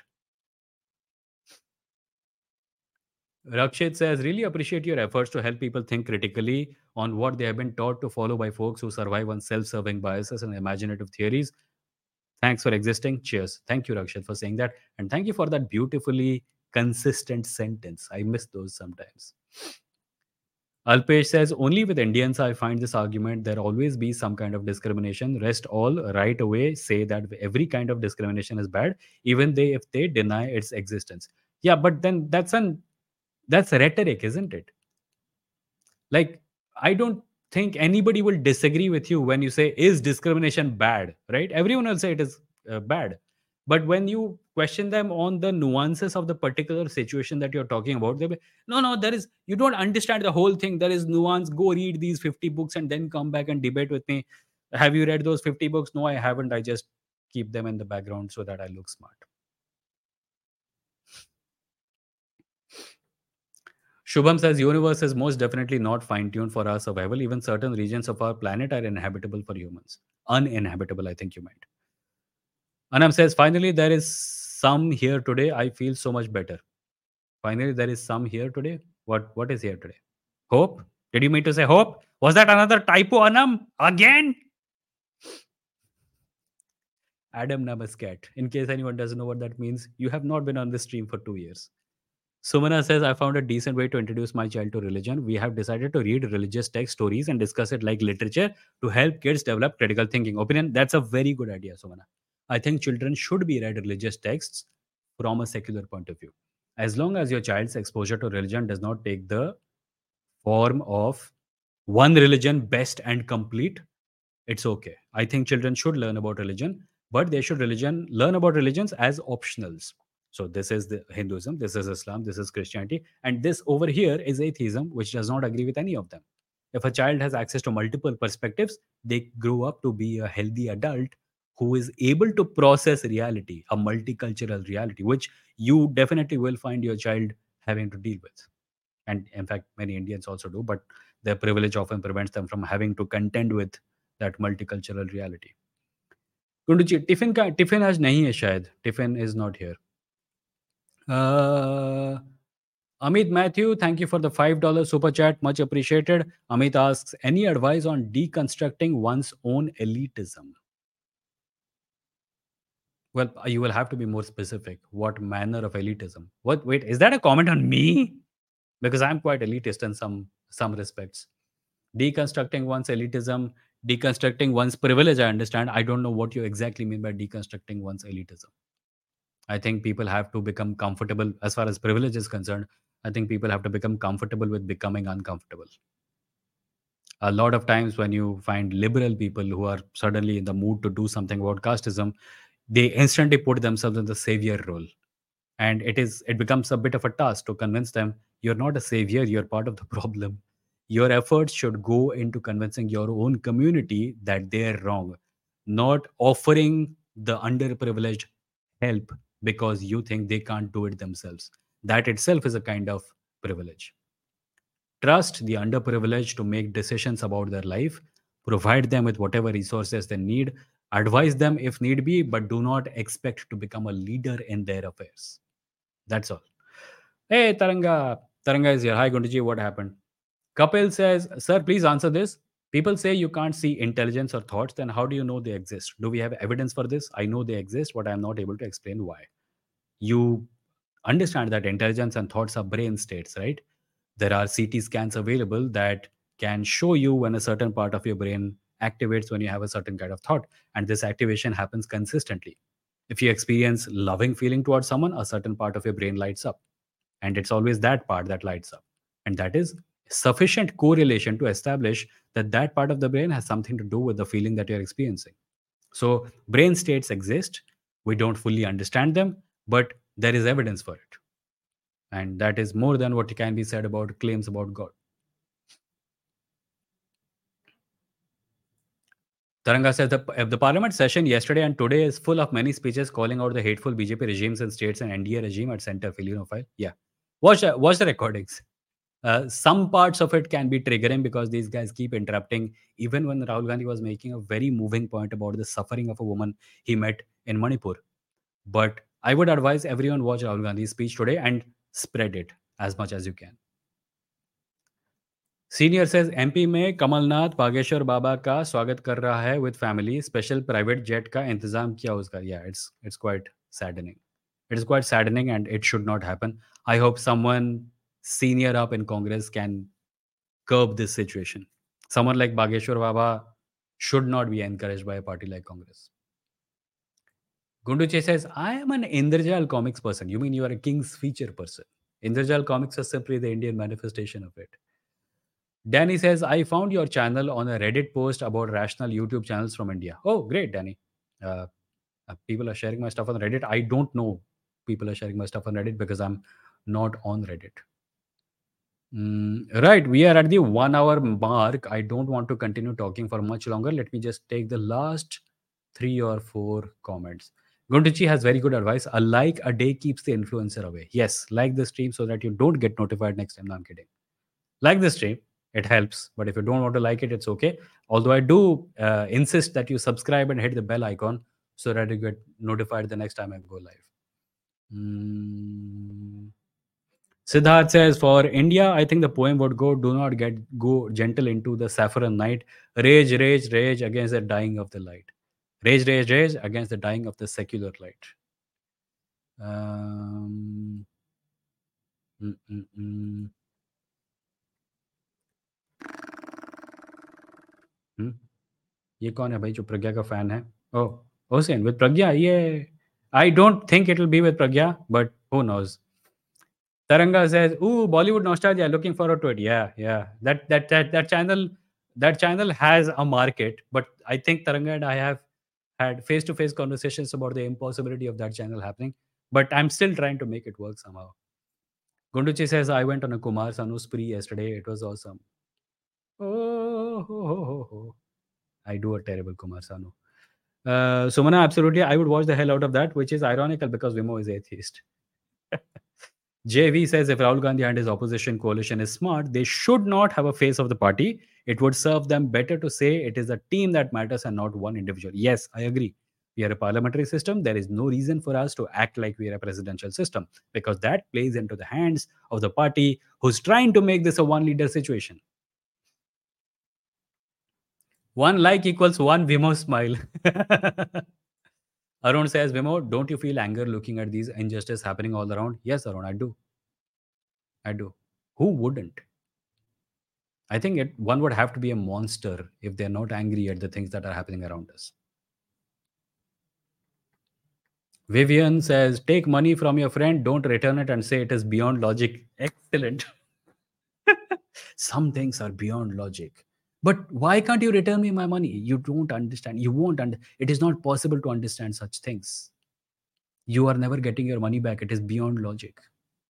Rakshit says, really appreciate your efforts to help people think critically on what they have been taught to follow by folks who survive on self serving biases and imaginative theories. Thanks for existing. Cheers. Thank you, Rakshit, for saying that. And thank you for that beautifully consistent sentence. I miss those sometimes. Alpesh says, only with Indians I find this argument there always be some kind of discrimination. Rest all right away say that every kind of discrimination is bad, even they if they deny its existence. Yeah, but then that's rhetoric, isn't it? Like, I don't think anybody will disagree with you when you say, is discrimination bad? Right? Everyone will say it is bad. But when you question them on the nuances of the particular situation that you're talking about, they'll be, no, no, there is, you don't understand the whole thing. There is nuance. Go read these 50 books and then come back and debate with me. Have you read those 50 books? No, I haven't. I just keep them in the background so that I look smart. Shubham says universe is most definitely not fine-tuned for our survival. Even certain regions of our planet are inhabitable for humans. Uninhabitable, I think you meant. Anam says, finally there is some here today. I feel so much better. Finally, there is some here today. What is here today? Hope? Did you mean to say hope? Was that another typo, Anam? Again? Adam Namascat. In case anyone doesn't know what that means, you have not been on this stream for 2 years. Sumana says, I found a decent way to introduce my child to religion. We have decided to read religious text stories and discuss it like literature to help kids develop critical thinking. Opinion? That's a very good idea, Sumana. I think children should be read religious texts from a secular point of view. As long as your child's exposure to religion does not take the form of one religion best and complete, it's okay. I think children should learn about religion, but they should religion learn about religions as optionals. So this is the Hinduism, this is Islam, this is Christianity, and this over here is atheism, which does not agree with any of them. If a child has access to multiple perspectives, they grow up to be a healthy adult who is able to process reality, a multicultural reality, which you definitely will find your child having to deal with. And in fact, many Indians also do, but their privilege often prevents them from having to contend with that multicultural reality. Kundu ji tiffin आज नहीं है शायद tiffin is not here. Amit Matthew, thank you for the $5 super chat. Much appreciated. Amit asks, any advice on deconstructing one's own elitism? Well, you will have to be more specific. What manner of elitism? What? Wait, is that a comment on me? Because I'm quite elitist in some respects. Deconstructing one's elitism, deconstructing one's privilege. I understand. I don't know what you exactly mean by deconstructing one's elitism. I think people have to become comfortable as far as privilege is concerned. I think people have to become comfortable with becoming uncomfortable. A lot of times when you find liberal people who are suddenly in the mood to do something about casteism, they instantly put themselves in the savior role. And it becomes a bit of a task to convince them you're not a savior, you're part of the problem. Your efforts should go into convincing your own community that they're wrong, not offering the underprivileged help because you think they can't do it themselves. That itself is a kind of privilege. Trust the underprivileged to make decisions about their life, provide them with whatever resources they need, advise them if need be, but do not expect to become a leader in their affairs. That's all. Hey, Taranga. Taranga is here. Hi, Gundaji. What happened? Kapil says, Sir, please answer this. People say you can't see intelligence or thoughts, then how do you know they exist? Do we have evidence for this? I know they exist, but I'm not able to explain why. You understand that intelligence and thoughts are brain states, right? There are CT scans available that can show you when a certain part of your brain activates when you have a certain kind of thought. And this activation happens consistently. If you experience loving feeling towards someone, a certain part of your brain lights up. And it's always that part that lights up. And that is sufficient correlation to establish that that part of the brain has something to do with the feeling that you're experiencing. So brain states exist. We don't fully understand them, but there is evidence for it. And that is more than what can be said about claims about God. Taranga says the parliament session yesterday and today is full of many speeches calling out the hateful BJP regimes in states and NDA regime at center. Filinophile. Yeah. Watch the recordings. Some parts of it can be triggering because these guys keep interrupting. Even when Rahul Gandhi was making a very moving point about the suffering of a woman he met in Manipur. But I would advise everyone watch Rahul Gandhi's speech today and spread it as much as you can. Senior says MP में कमलनाथ बागेश्वर बाबा का स्वागत कर रहा है with family special private jet का इंतजाम किया उसका या it's quite saddening it is quite saddening and it should not happen I hope someone senior up in Congress can curb this situation. Someone like Bageshwar Baba should not be encouraged by a party like Congress. Gunduche says, I am an Indrajal comics person. You mean you are a King's feature person? Indrajal comics are simply the Indian manifestation of it. Danny says, I found your channel on a Reddit post about rational YouTube channels from India. Oh, great, Danny. Uh, people are sharing my stuff on Reddit. I don't know people are sharing my stuff on Reddit because I'm not on Reddit. Right, we are at the 1 hour mark. I don't want to continue talking for much longer. Let me just take the last 3 or 4 comments. Gunduchi has very good advice. A like a day keeps the influencer away. Yes, like the stream so that you don't get notified next time. No, I'm kidding. Like the stream, it helps. But if you don't want to like it, it's okay. Although I do insist that you subscribe and hit the bell icon so that you get notified the next time I go live. Siddharth says, for India, I think the poem would go, do not go gentle into the saffron night. Rage, rage, rage against the dying of the light. Rage, rage, rage against the dying of the secular light. Um, mm, mm, mm. ये कौन है भाई जो प्रज्ञा का fan है? Oh, Hossein with Pragya. Yeah, I don't think it will be with Pragya, but who knows? Taranga says, "Ooh, Bollywood nostalgia. Looking forward to it." Yeah, yeah. That channel has a market, but I think Taranga and I have had face-to-face conversations about the impossibility of that channel happening. But I'm still trying to make it work somehow. Gunduchi says, "I went on a Kumar Sanu spree yesterday. It was awesome." Oh, ho, ho, ho, ho. I do a terrible Kumar Sanu. Sumana, absolutely. I would watch the hell out of that, which is ironical because Vimo is atheist. JV says if Rahul Gandhi and his opposition coalition is smart, they should not have a face of the party. It would serve them better to say it is a team that matters and not one individual. Yes, I agree. We are a parliamentary system. There is no reason for us to act like we are a presidential system because that plays into the hands of the party who's trying to make this a one leader situation. One like equals one Vimo smile. Arun says, Vimo, don't you feel anger looking at these injustice happening all around? Yes, Arun, I do. I do. Who wouldn't? I think one would have to be a monster if they're not angry at the things that are happening around us. Vivian says, take money from your friend, don't return it and say it is beyond logic. Excellent. Some things are beyond logic. But why can't you return me my money? You don't understand. You won't. It is not possible to understand such things. You are never getting your money back. It is beyond logic.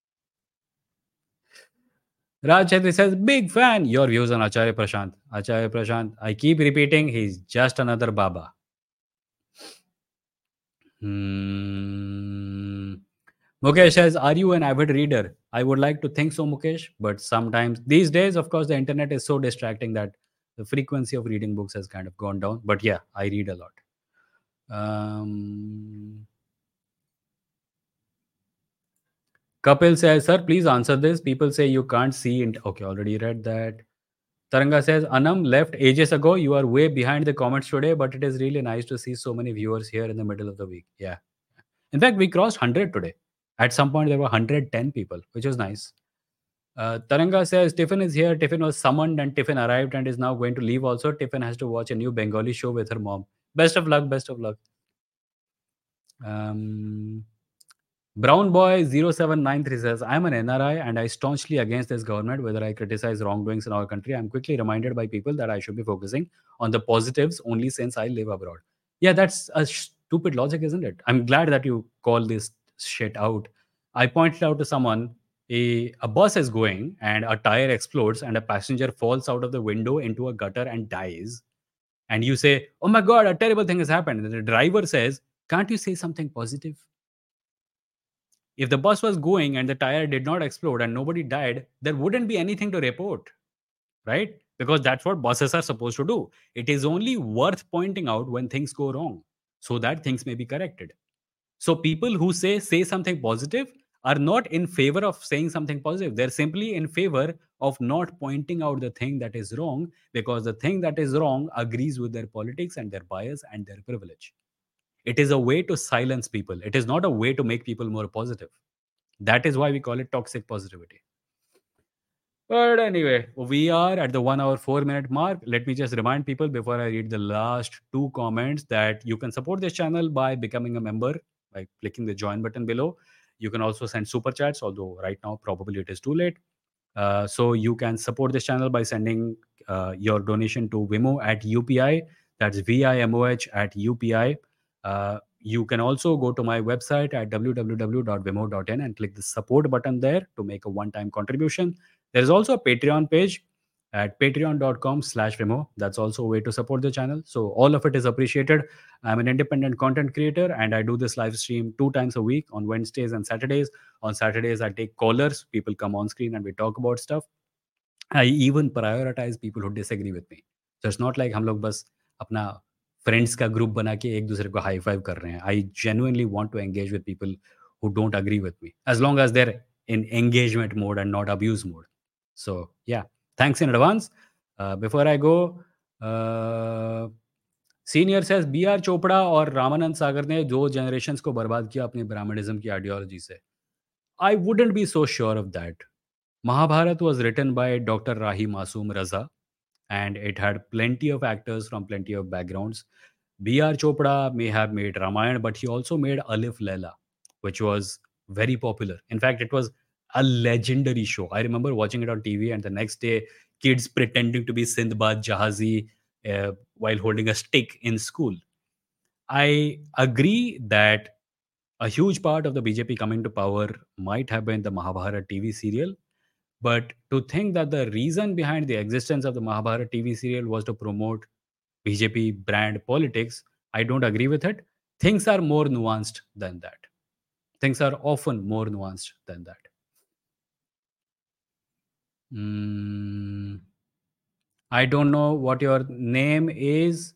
Raj Chetri says, big fan. Your views on Acharya Prashant. Acharya Prashant, I keep repeating, he's just another Baba. Mukesh says, "Are you an avid reader?" I would like to think so, Mukesh, but sometimes these days, of course, the internet is so distracting that the frequency of reading books has kind of gone down. But yeah, I read a lot. Um, Kapil says, "Sir, please answer this. People say you can't see." Okay, already read that. Taranga says, "Anam left ages ago. You are way behind the comments today, but it is really nice to see so many viewers here in the middle of the week." Yeah. In fact, we crossed 100 today. At some point, there were 110 people, which was nice. Taranga says, "Tiffin is here. Tiffin was summoned and Tiffin arrived and is now going to leave also. Tiffin has to watch a new Bengali show with her mom. Best of luck. Best of luck." Um, Brown Boy 0793 says, "I'm an NRI and I staunchly against this government. Whether I criticize wrongdoings in our country, I'm quickly reminded by people that I should be focusing on the positives only since I live abroad." Yeah, that's a stupid logic, isn't it? I'm glad that you call this shit out. I pointed out to someone, a bus is going and a tire explodes and a passenger falls out of the window into a gutter and dies. And you say, "Oh my God, a terrible thing has happened." And the driver says, "Can't you say something positive?" If the bus was going and the tire did not explode and nobody died, there wouldn't be anything to report, right? Because that's what buses are supposed to do. It is only worth pointing out when things go wrong so that things may be corrected. So people who say something positive are not in favor of saying something positive. They're simply in favor of not pointing out the thing that is wrong because the thing that is wrong agrees with their politics and their bias and their privilege. It is a way to silence people. It is not a way to make people more positive. That is why we call it toxic positivity. But anyway, we are at the 1 hour, 4 minute mark. Let me just remind people before I read the last two comments that you can support this channel by becoming a member by clicking the join button below. You can also send super chats, although right now probably it is too late. So you can support this channel by sending your donation to Vimo at UPI. That's VIMOH at UPI. You can also go to my website at www.vimo.in and click the support button there to make a one-time contribution. There is also a Patreon page at patreon.com/Vimo. That's also a way to support the channel. So all of it is appreciated. I'm an independent content creator and I do this live stream 2 times a week on Wednesdays and Saturdays. On Saturdays, I take callers. People come on screen and we talk about stuff. I even prioritize people who disagree with me. So it's not like हम लोग बस अपना friends का group बना के एक दूसरे को हाई फाइव कर रहे हैं. I genuinely want to engage with people who don't agree with me, as long as they're in engagement mode and not abuse mode. So yeah, thanks in advance. Before I go, uh, senior says B R Chopra और रामानंद सागर ने दो generations को बर्बाद किया अपनी Brahmanism की ideology से. I wouldn't be so sure of that. Mahabharata was written by Dr. Rahi Masoom Raza, and it had plenty of actors from plenty of backgrounds. B.R. Chopra may have made Ramayana, but he also made Alif Laila, which was very popular. In fact, it was a legendary show. I remember watching it on TV, and the next day, kids pretending to be Sindbad Jahazi while holding a stick in school. I agree that a huge part of the BJP coming to power might have been the Mahabharata TV serial. But to think that the reason behind the existence of the Mahabharata TV serial was to promote BJP brand politics, I don't agree with it. Things are more nuanced than that. Things are often more nuanced than that. Mm, I don't know what your name is,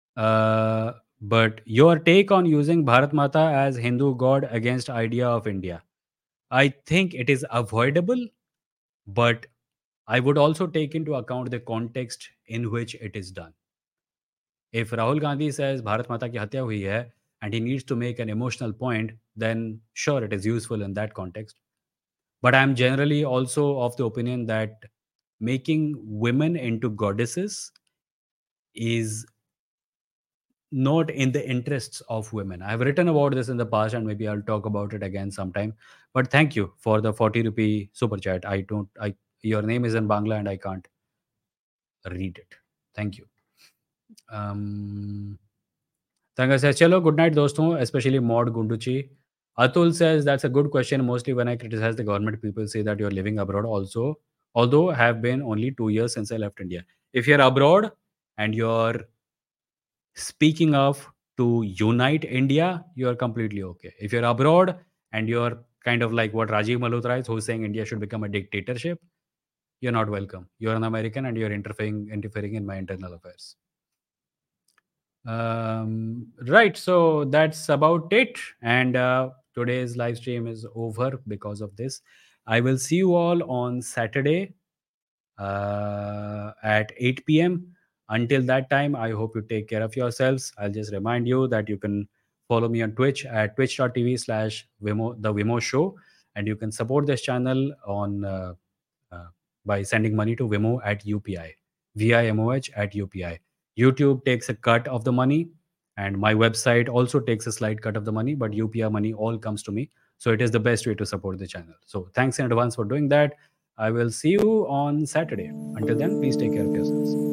but your take on using Bharat Mata as Hindu god against idea of India. I think it is avoidable, but I would also take into account the context in which it is done. If Rahul Gandhi says Bharat Mata ki hatya hui hai and he needs to make an emotional point, then sure, it is useful in that context. But I'm generally also of the opinion that making women into goddesses is not in the interests of women. I've written about this in the past and maybe I'll talk about it again sometime. But thank you for the 40 rupee super chat. Your name is in Bangla and I can't read it. Thank you. Um, Tanga says, "Chalo, good night, doston, especially Maud Gunduchi." Atul says, "That's a good question. Mostly when I criticize the government, people say that you're living abroad also, although have been only 2 years since I left India. If you're abroad and you're speaking of to unite India, you're completely okay. If you're abroad and you're kind of like what Rajiv Malhotra is, who's saying India should become a dictatorship. You're not welcome. You're an American and you're interfering in my internal affairs. Right. So that's about it. And today's live stream is over because of this. I will see you all on Saturday at 8 p.m. Until that time, I hope you take care of yourselves. I'll just remind you that you can follow me on Twitch at twitch.tv/Wimo, The Wimo Show. And you can support this channel on uh, by sending money to Wimo at UPI, VIMOH at UPI. YouTube takes a cut of the money, and my website also takes a slight cut of the money, but UPI money all comes to me. So it is the best way to support the channel. So thanks in advance for doing that. I will see you on Saturday. Until then, please take care of yourselves.